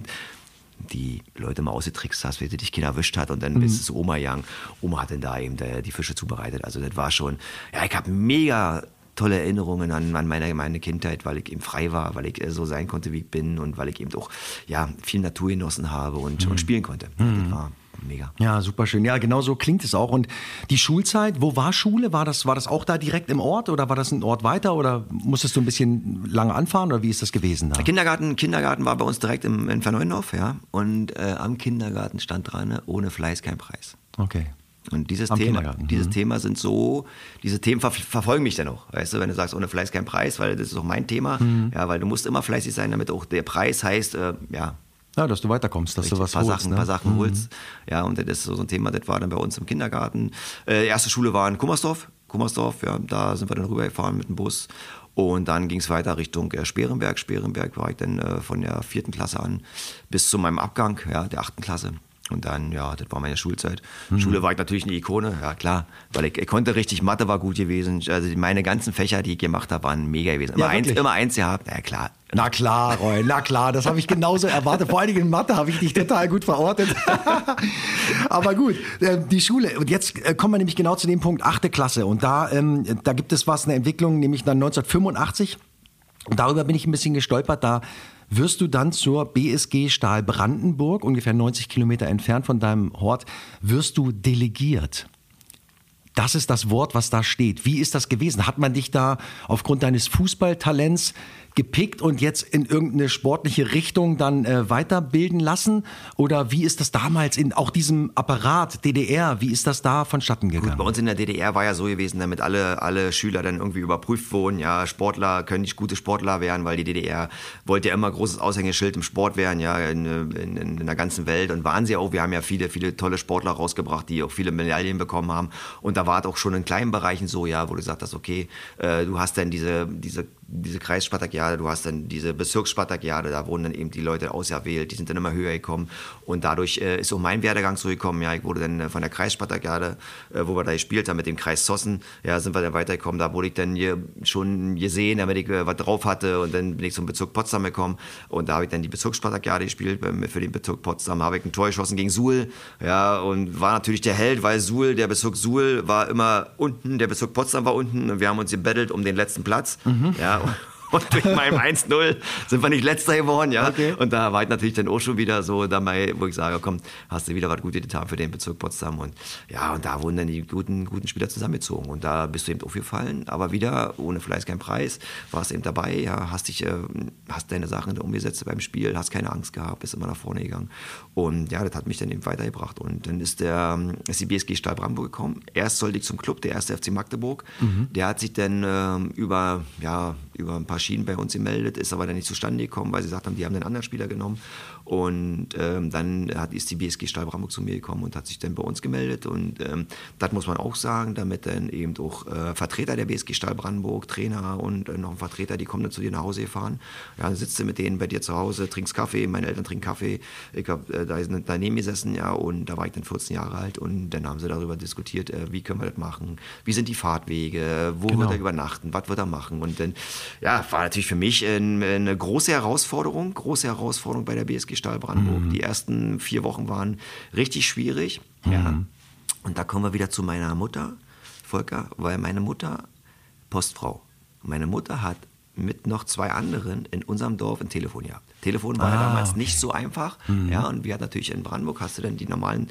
die Leute mal ausgetrickst hast, wie dich keiner erwischt hat und dann bist du zu Oma gegangen. Oma hat dann da eben die Fische zubereitet. Also das war schon, ja, ich habe mega tolle Erinnerungen an meine Kindheit, weil ich eben frei war, weil ich so sein konnte, wie ich bin und weil ich eben auch viel Natur genossen habe und spielen konnte. Das war mega. Ja, super schön. Ja, genau so klingt es auch. Und die Schulzeit, wo war Schule? War das auch da direkt im Ort oder war das ein Ort weiter oder musstest du ein bisschen lange anfahren oder wie ist das gewesen da? Kindergarten war bei uns direkt in Verneuendorf, ja. Und am Kindergarten stand dran, ohne Fleiß kein Preis. Okay. Und dieses Thema sind so, diese Themen verfolgen mich dann auch, weißt du, wenn du sagst, ohne Fleiß kein Preis, weil das ist auch mein Thema, ja, weil du musst immer fleißig sein, damit auch der Preis heißt, ja, dass du weiterkommst, dass du was holst. Ein paar Sachen holst. Ja, und das ist so ein Thema, das war dann bei uns im Kindergarten. Erste Schule war in Kummersdorf, ja, da sind wir dann rübergefahren mit dem Bus. Und dann ging es weiter Richtung Sperrenberg. Sperrenberg war ich dann von der 4. Klasse an bis zu meinem Abgang, ja, der 8. Klasse. Und dann, ja, das war meine Schulzeit. Schule war ich natürlich eine Ikone, ja klar, weil ich konnte richtig, Mathe war gut gewesen. Also meine ganzen Fächer, die ich gemacht habe, waren mega gewesen. Immer eins gehabt, ja klar. Na klar, Roy, na klar, das habe ich genauso erwartet. Vor allen Dingen in Mathe habe ich dich total gut verortet. Aber gut, die Schule. Und jetzt kommen wir nämlich genau zu dem Punkt 8. Klasse. Und da gibt es eine Entwicklung, nämlich dann 1985. Und darüber bin ich ein bisschen gestolpert. Da wirst du dann zur BSG Stahl Brandenburg, ungefähr 90 Kilometer entfernt von deinem Hort, wirst du delegiert. Das ist das Wort, was da steht. Wie ist das gewesen? Hat man dich da aufgrund deines Fußballtalents gepickt und jetzt in irgendeine sportliche Richtung dann weiterbilden lassen? Oder wie ist das damals in auch diesem Apparat DDR, wie ist das da vonstatten gegangen? Gut, bei uns in der DDR war ja so gewesen, damit alle Schüler dann irgendwie überprüft wurden, ja, Sportler können nicht gute Sportler werden, weil die DDR wollte ja immer großes Aushängeschild im Sport werden, ja, in der ganzen Welt, und waren sie auch. Wir haben ja viele tolle Sportler rausgebracht, die auch viele Medaillen bekommen haben, und da war es auch schon in kleinen Bereichen so, ja, wo du gesagt hast, okay, du hast dann diese Kreisspartakiade, du hast dann diese Bezirksspartakiade, da wurden dann eben die Leute auserwählt, die sind dann immer höher gekommen, und dadurch ist auch mein Werdegang so gekommen, ja, ich wurde dann von der Kreisspartakiade, wo wir da gespielt haben mit dem Kreis Zossen, ja, sind wir dann weitergekommen, da wurde ich dann schon gesehen, damit ich was drauf hatte, und dann bin ich zum Bezirk Potsdam gekommen, und da habe ich dann die Bezirksspartakiade gespielt, für den Bezirk Potsdam habe ich ein Tor geschossen gegen Suhl, ja, und war natürlich der Held, weil der Bezirk Suhl war immer unten, der Bezirk Potsdam war unten, und wir haben uns gebettelt um den letzten Platz, ja. Und durch meinem 1-0 sind wir nicht Letzter geworden, ja. Okay. Und da war ich natürlich dann auch schon wieder so dabei, wo ich sage, komm, hast du wieder was Gutes getan für den Bezirk Potsdam. Und ja, und da wurden dann die guten Spieler zusammengezogen. Und da bist du eben aufgefallen, aber wieder ohne Fleiß kein Preis. Warst eben dabei, ja, hast deine Sachen umgesetzt beim Spiel, hast keine Angst gehabt, bist immer nach vorne gegangen. Und ja, das hat mich dann eben weitergebracht. Und dann ist die BSG Stahl Brandenburg gekommen. Erst sollte ich zum Club, der 1. FC Magdeburg. Der hat sich dann über ein paar Schienen bei uns gemeldet, ist aber dann nicht zustande gekommen, weil sie gesagt haben, die haben einen anderen Spieler genommen. Und dann ist die BSG Stahl Brandenburg zu mir gekommen und hat sich dann bei uns gemeldet. Und das muss man auch sagen, damit dann eben auch Vertreter der BSG Stahl Brandenburg, Trainer und noch ein Vertreter, die kommen dann zu dir nach Hause gefahren. Ja, dann sitzt du mit denen bei dir zu Hause, trinkst Kaffee, meine Eltern trinken Kaffee. Ich habe daneben gesessen, ja, und da war ich dann 14 Jahre alt, und dann haben sie darüber diskutiert, wie können wir das machen, wie sind die Fahrtwege, wo wird er übernachten, was wird er machen. Und dann, ja, war natürlich für mich eine große Herausforderung bei der BSG Stahl Brandenburg. Die ersten 4 Wochen waren richtig schwierig. Ja. Und da kommen wir wieder zu meiner Mutter, Volker, weil meine Mutter, Postfrau, meine Mutter hat mit noch 2 anderen in unserem Dorf ein Telefon gehabt. Telefon war ja damals nicht so einfach. Ja, und wir hatten natürlich in Brandenburg, hast du dann die normalen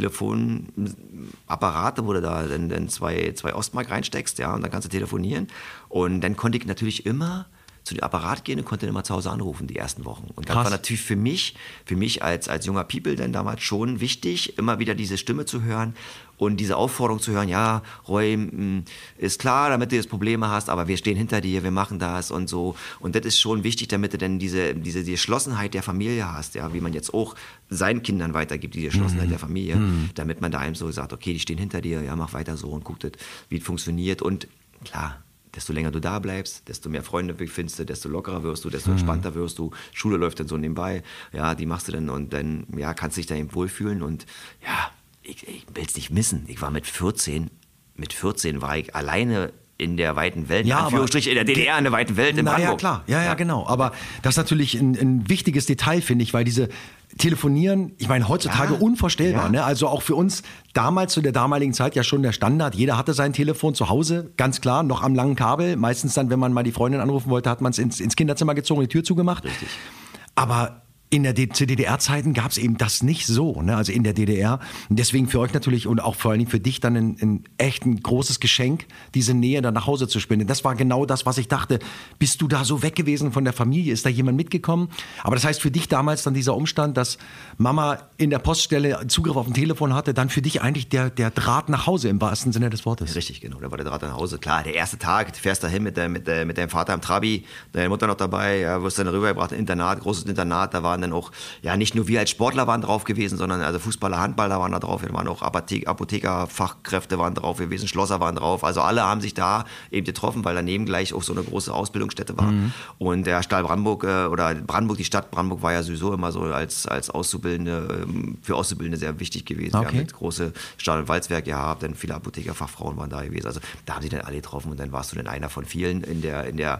Telefonapparate, wo du da dann 2 Ostmark reinsteckst, ja, und dann kannst du telefonieren. Und dann konnte ich natürlich immer zu dem Apparat gehen und konnte dann immer zu Hause anrufen, die ersten Wochen. Und das war natürlich für mich als junger People dann damals schon wichtig, immer wieder diese Stimme zu hören und diese Aufforderung zu hören, ja, Roy, ist klar, damit du jetzt Probleme hast, aber wir stehen hinter dir, wir machen das und so. Und das ist schon wichtig, damit du dann diese Geschlossenheit der Familie hast, ja, wie man jetzt auch seinen Kindern weitergibt, die Geschlossenheit der Familie, damit man da einem so sagt, okay, die stehen hinter dir, ja, mach weiter so und guck, wie es funktioniert. Und klar, desto länger du da bleibst, desto mehr Freunde findest du, desto lockerer wirst du, desto entspannter wirst du. Schule läuft dann so nebenbei, ja, die machst du dann, und dann, ja, kannst dich da eben wohlfühlen. Und ja, ich will es nicht missen. Ich war mit 14 war ich alleine in der weiten Welt, ja, in Anführungsstrichen, in der DDR, in der weiten Welt, in Brandenburg. Ja, klar, ja, genau. Aber das ist natürlich ein wichtiges Detail, finde ich, weil diese Telefonieren, ich meine, heutzutage unvorstellbar. Ja. Ne? Also auch für uns damals, zu der damaligen Zeit, ja schon der Standard. Jeder hatte sein Telefon zu Hause, ganz klar, noch am langen Kabel. Meistens dann, wenn man mal die Freundin anrufen wollte, hat man es ins Kinderzimmer gezogen, die Tür zugemacht. Richtig. Aber zu DDR-Zeiten gab es eben das nicht so, ne? Also in der DDR. Und deswegen für euch natürlich und auch vor allem für dich dann ein echt ein großes Geschenk, diese Nähe dann nach Hause zu spenden. Das war genau das, was ich dachte. Bist du da so weg gewesen von der Familie? Ist da jemand mitgekommen? Aber das heißt für dich damals dann dieser Umstand, dass Mama in der Poststelle Zugriff auf ein Telefon hatte, dann für dich eigentlich der Draht nach Hause im wahrsten Sinne des Wortes. Richtig, genau. Da war der Draht nach Hause. Klar, der erste Tag, du fährst dahin mit deinem Vater im Trabi, deine Mutter noch dabei, ja, wirst dann rübergebracht, Internat, großes Internat, da waren waren dann auch, ja, nicht nur wir als Sportler waren drauf gewesen, sondern also Fußballer, Handballer waren da drauf, wir waren auch Apotheker, Fachkräfte waren drauf gewesen, Schlosser waren drauf. Also alle haben sich da eben getroffen, weil daneben gleich auch so eine große Ausbildungsstätte war. Und der Stahl Brandenburg oder Brandenburg, die Stadt Brandenburg war ja sowieso immer so als Auszubildende, für Auszubildende sehr wichtig gewesen. Wir haben große Stahl- und Walzwerke gehabt, dann viele Apothekerfachfrauen waren da gewesen. Also da haben sie dann alle getroffen und dann warst du dann einer von vielen in der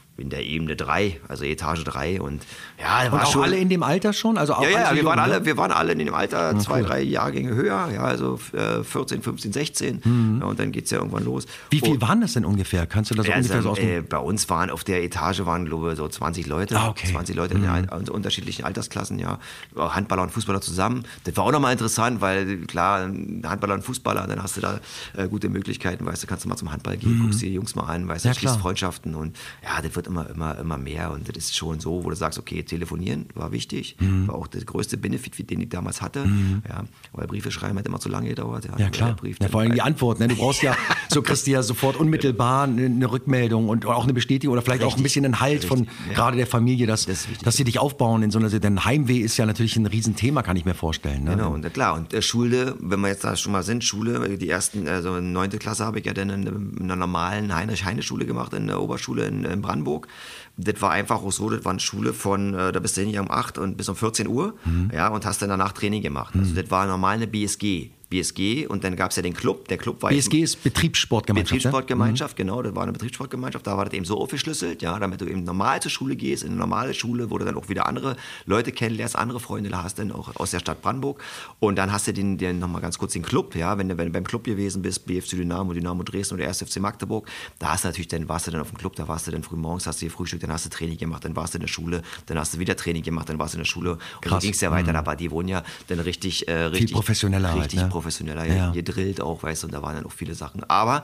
Ebene 3, also Etage 3 und ja, war auch schon alle in dem Alter schon? Also auch wir waren alle in dem Alter 2, 3 Jahrgänge höher, ja, also 14, 15, 16 ja, und dann geht es ja irgendwann los. Wie viel waren das denn ungefähr? Kannst du das ungefähr so ausmachen? Bei uns waren auf der Etage glaube ich so 20 Leute, 20 Leute in unterschiedlichen Altersklassen, ja, Handballer und Fußballer zusammen. Das war auch nochmal interessant, weil klar, Handballer und Fußballer, dann hast du da gute Möglichkeiten, weißt du, kannst du mal zum Handball gehen, guckst dir die Jungs mal an, weißt du, schließt Freundschaften und ja, das wird immer mehr und das ist schon so, wo du sagst, okay, telefonieren war wichtig, war auch der größte Benefit, den ich damals hatte, ja, weil Briefe schreiben hat immer zu lange gedauert. Ja klar, vor allem die Antwort, ne? Du brauchst ja, so kriegst du ja sofort unmittelbar eine Rückmeldung und auch eine Bestätigung oder vielleicht auch ein bisschen einen Halt von gerade der Familie, dass sie dich aufbauen in so einer, denn Heimweh ist ja natürlich ein Riesenthema, kann ich mir vorstellen. Ne? Genau, und klar, und Schule, wenn wir jetzt da schon mal sind, Schule, die ersten, also 9. Klasse habe ich ja dann in einer normalen Heinrich-Heine-Schule gemacht, in der Oberschule in Brandenburg. Das war einfach auch so, das war eine Schule von, da bist du hin um 8 und bis um 14 Uhr, ja, und hast dann danach Training gemacht. Also das war normal eine BSG und dann gab es ja den Club. Der Club war BSG ist Betriebssportgemeinschaft. Betriebssportgemeinschaft, genau, das war eine Betriebssportgemeinschaft. Da war das eben so aufgeschlüsselt, ja, damit du eben normal zur Schule gehst, in eine normale Schule, wo du dann auch wieder andere Leute kennenlernst, andere Freunde hast, dann auch aus der Stadt Brandenburg. Und dann hast du den nochmal ganz kurz den Club, ja, wenn du beim Club gewesen bist, BFC Dynamo Dresden oder 1. FC Magdeburg, da hast du natürlich, dann warst du dann auf dem Club, da warst du dann früh morgens, hast du hier Frühstück, dann hast du Training gemacht, dann warst du in der Schule, dann hast du wieder Training gemacht, dann warst du in der Schule. Und dann ging es ja weiter, aber die wurden ja dann richtig professioneller. Richtig professioneller, ja. Gedrillt auch, weißt du, und da waren dann auch viele Sachen. Aber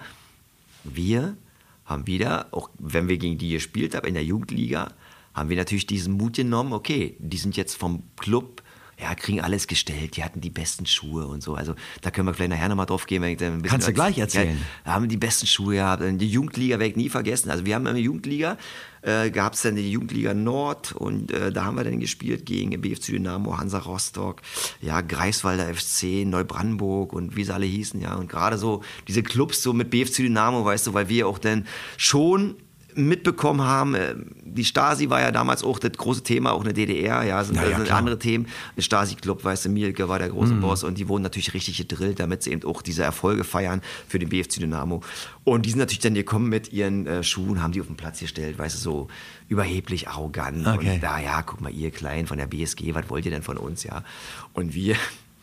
wir haben wieder, auch wenn wir gegen die gespielt haben in der Jugendliga, haben wir natürlich diesen Mut genommen, okay, die sind jetzt vom Club, ja, kriegen alles gestellt, die hatten die besten Schuhe und so. Also da können wir vielleicht nachher nochmal drauf gehen. Wenn ich dann ein bisschen Kannst du gleich erzählen. Ja, haben die besten Schuhe gehabt. Die Jugendliga werde ich nie vergessen. Also wir haben in der Jugendliga, gab es dann die Jugendliga Nord und da haben wir dann gespielt gegen BFC Dynamo, Hansa Rostock, ja, Greifswalder FC, Neubrandenburg und wie sie alle hießen. Ja. Und gerade so diese Clubs so mit BFC Dynamo, weißt du, weil wir auch dann schon mitbekommen haben, die Stasi war ja damals auch das große Thema, auch in der DDR, ja, sind andere Themen. Der Stasi-Club, weißt du, Mielke war der große Boss und die wurden natürlich richtig gedrillt, damit sie eben auch diese Erfolge feiern für den BFC Dynamo. Und die sind natürlich dann gekommen mit ihren Schuhen, haben die auf den Platz gestellt, weißt du, so überheblich arrogant. Okay. Und da, ja, guck mal, ihr Kleinen von der BSG, was wollt ihr denn von uns, ja? Und wir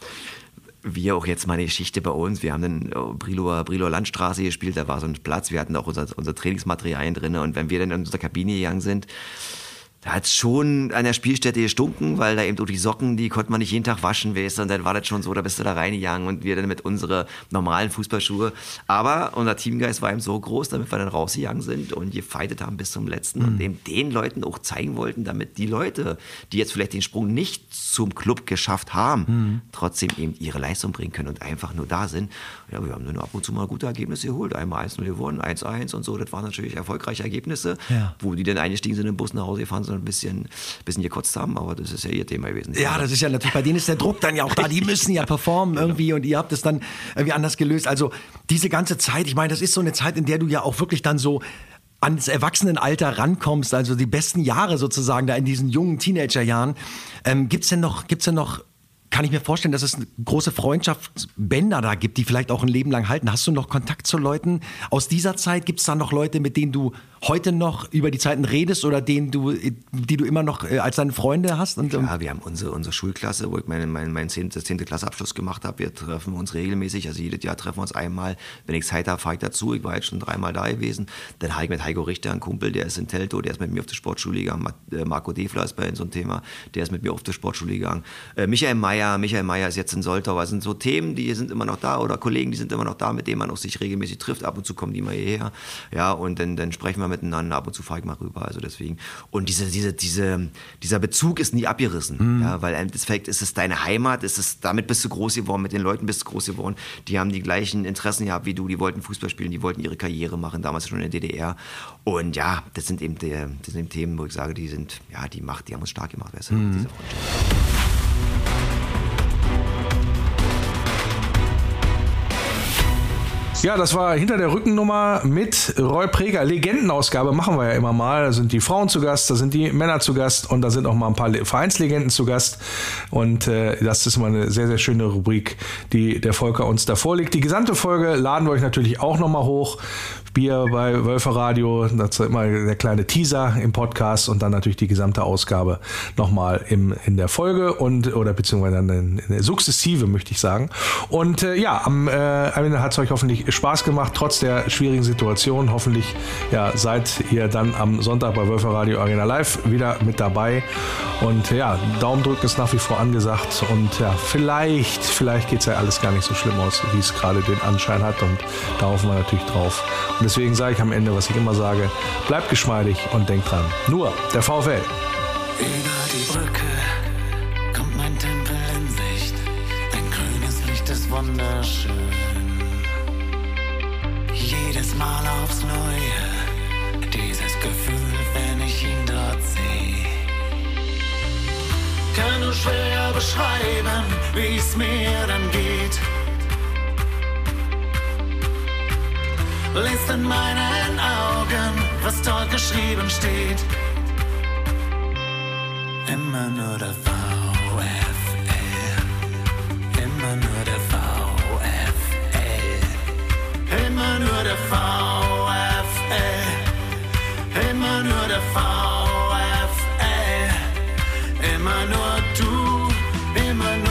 auch jetzt mal eine Geschichte bei uns. Wir haben dann Briloer Landstraße gespielt, da war so ein Platz, wir hatten auch unser Trainingsmaterialien drin und wenn wir dann in unsere Kabine gegangen sind, da hat es schon an der Spielstätte gestunken, weil da eben durch die Socken, die konnte man nicht jeden Tag waschen, weißt du, und dann war das schon so, da bist du da reingegangen und wir dann mit unseren normalen Fußballschuhe. Aber unser Teamgeist war eben so groß, damit wir dann rausgegangen sind und gefeitet haben bis zum Letzten und eben den Leuten auch zeigen wollten, damit die Leute, die jetzt vielleicht den Sprung nicht zum Club geschafft haben, trotzdem eben ihre Leistung bringen können und einfach nur da sind. Ja, wir haben dann ab und zu mal gute Ergebnisse geholt. Einmal 1-0 gewonnen, 1-1 und so. Das waren natürlich erfolgreiche Ergebnisse, wo die dann eingestiegen sind, im Bus nach Hause gefahren sind, ein bisschen gekotzt haben, aber das ist ja ihr Thema gewesen. Ja, das ist ja natürlich, bei denen ist der Druck dann ja auch da, die müssen ja performen irgendwie und ihr habt es dann irgendwie anders gelöst. Also diese ganze Zeit, ich meine, das ist so eine Zeit, in der du ja auch wirklich dann so ans Erwachsenenalter rankommst, also die besten Jahre sozusagen da in diesen jungen Teenagerjahren. Gibt's denn noch, kann ich mir vorstellen, dass es große Freundschaftsbänder da gibt, die vielleicht auch ein Leben lang halten. Hast du noch Kontakt zu Leuten aus dieser Zeit? Gibt es da noch Leute, mit denen du heute noch über die Zeiten redest oder die du immer noch als deine Freunde hast? Ja, wir haben unsere Schulklasse, wo ich meinen 10. Klasseabschluss gemacht habe. Wir treffen uns regelmäßig, also jedes Jahr treffen wir uns einmal. Wenn ich Zeit habe, fahre ich dazu. Ich war jetzt schon 3-mal da gewesen. Dann habe ich mit Heiko Richter, einen Kumpel, der ist in Teltow, der ist mit mir auf die Sportschule gegangen. Marco Defler ist bei uns so ein Thema, der ist mit mir auf die Sportschule gegangen. Michael Meyer ist jetzt in Soltau. Das sind so Themen, die sind immer noch da oder Kollegen, die sind immer noch da, mit denen man auch sich regelmäßig trifft. Ab und zu kommen die mal hierher. Ja, und dann sprechen wir mal miteinander, ab und zu fahre ich mal rüber, also deswegen. Und dieser Bezug ist nie abgerissen, ja, weil im Endeffekt ist es deine Heimat, damit bist du groß geworden, mit den Leuten bist du groß geworden, die haben die gleichen Interessen gehabt wie du, die wollten Fußball spielen, die wollten ihre Karriere machen, damals schon in der DDR. Und ja, das sind eben Themen, wo ich sage, die haben uns stark gemacht, weißt du, diese Freundschaft. Ja, das war hinter der Rückennummer mit Roy Preger. Legendenausgabe machen wir ja immer mal. Da sind die Frauen zu Gast, da sind die Männer zu Gast und da sind auch mal ein paar Vereinslegenden zu Gast. Und das ist mal eine sehr, sehr schöne Rubrik, die der Volker uns da vorlegt. Die gesamte Folge laden wir euch natürlich auch nochmal hoch. Bier bei Wölfe Radio, dazu immer der kleine Teaser im Podcast und dann natürlich die gesamte Ausgabe nochmal in der Folge oder beziehungsweise dann in der Sukzessive, möchte ich sagen. Und am Ende hat es euch hoffentlich Spaß gemacht, trotz der schwierigen Situation. Hoffentlich seid ihr dann am Sonntag bei Wölfe Radio Arena Live wieder mit dabei. Und Daumen drücken ist nach wie vor angesagt. Und vielleicht geht es ja alles gar nicht so schlimm aus, wie es gerade den Anschein hat. Und da hoffen wir natürlich drauf. Und deswegen sage ich am Ende, was ich immer sage, bleibt geschmeidig und denkt dran. Nur der VfL. Über die Brücke kommt mein Tempel in Sicht. Ein grünes Licht ist wunderschön. Jedes Mal aufs Neue, dieses Gefühl, wenn ich ihn dort sehe. Kann nur schwer beschreiben, wie es mir dann geht. Lest in meinen Augen, was dort geschrieben steht. Immer nur der VfL, immer nur der VfL, immer nur der VfL, immer nur der VfL, immer nur du, immer nur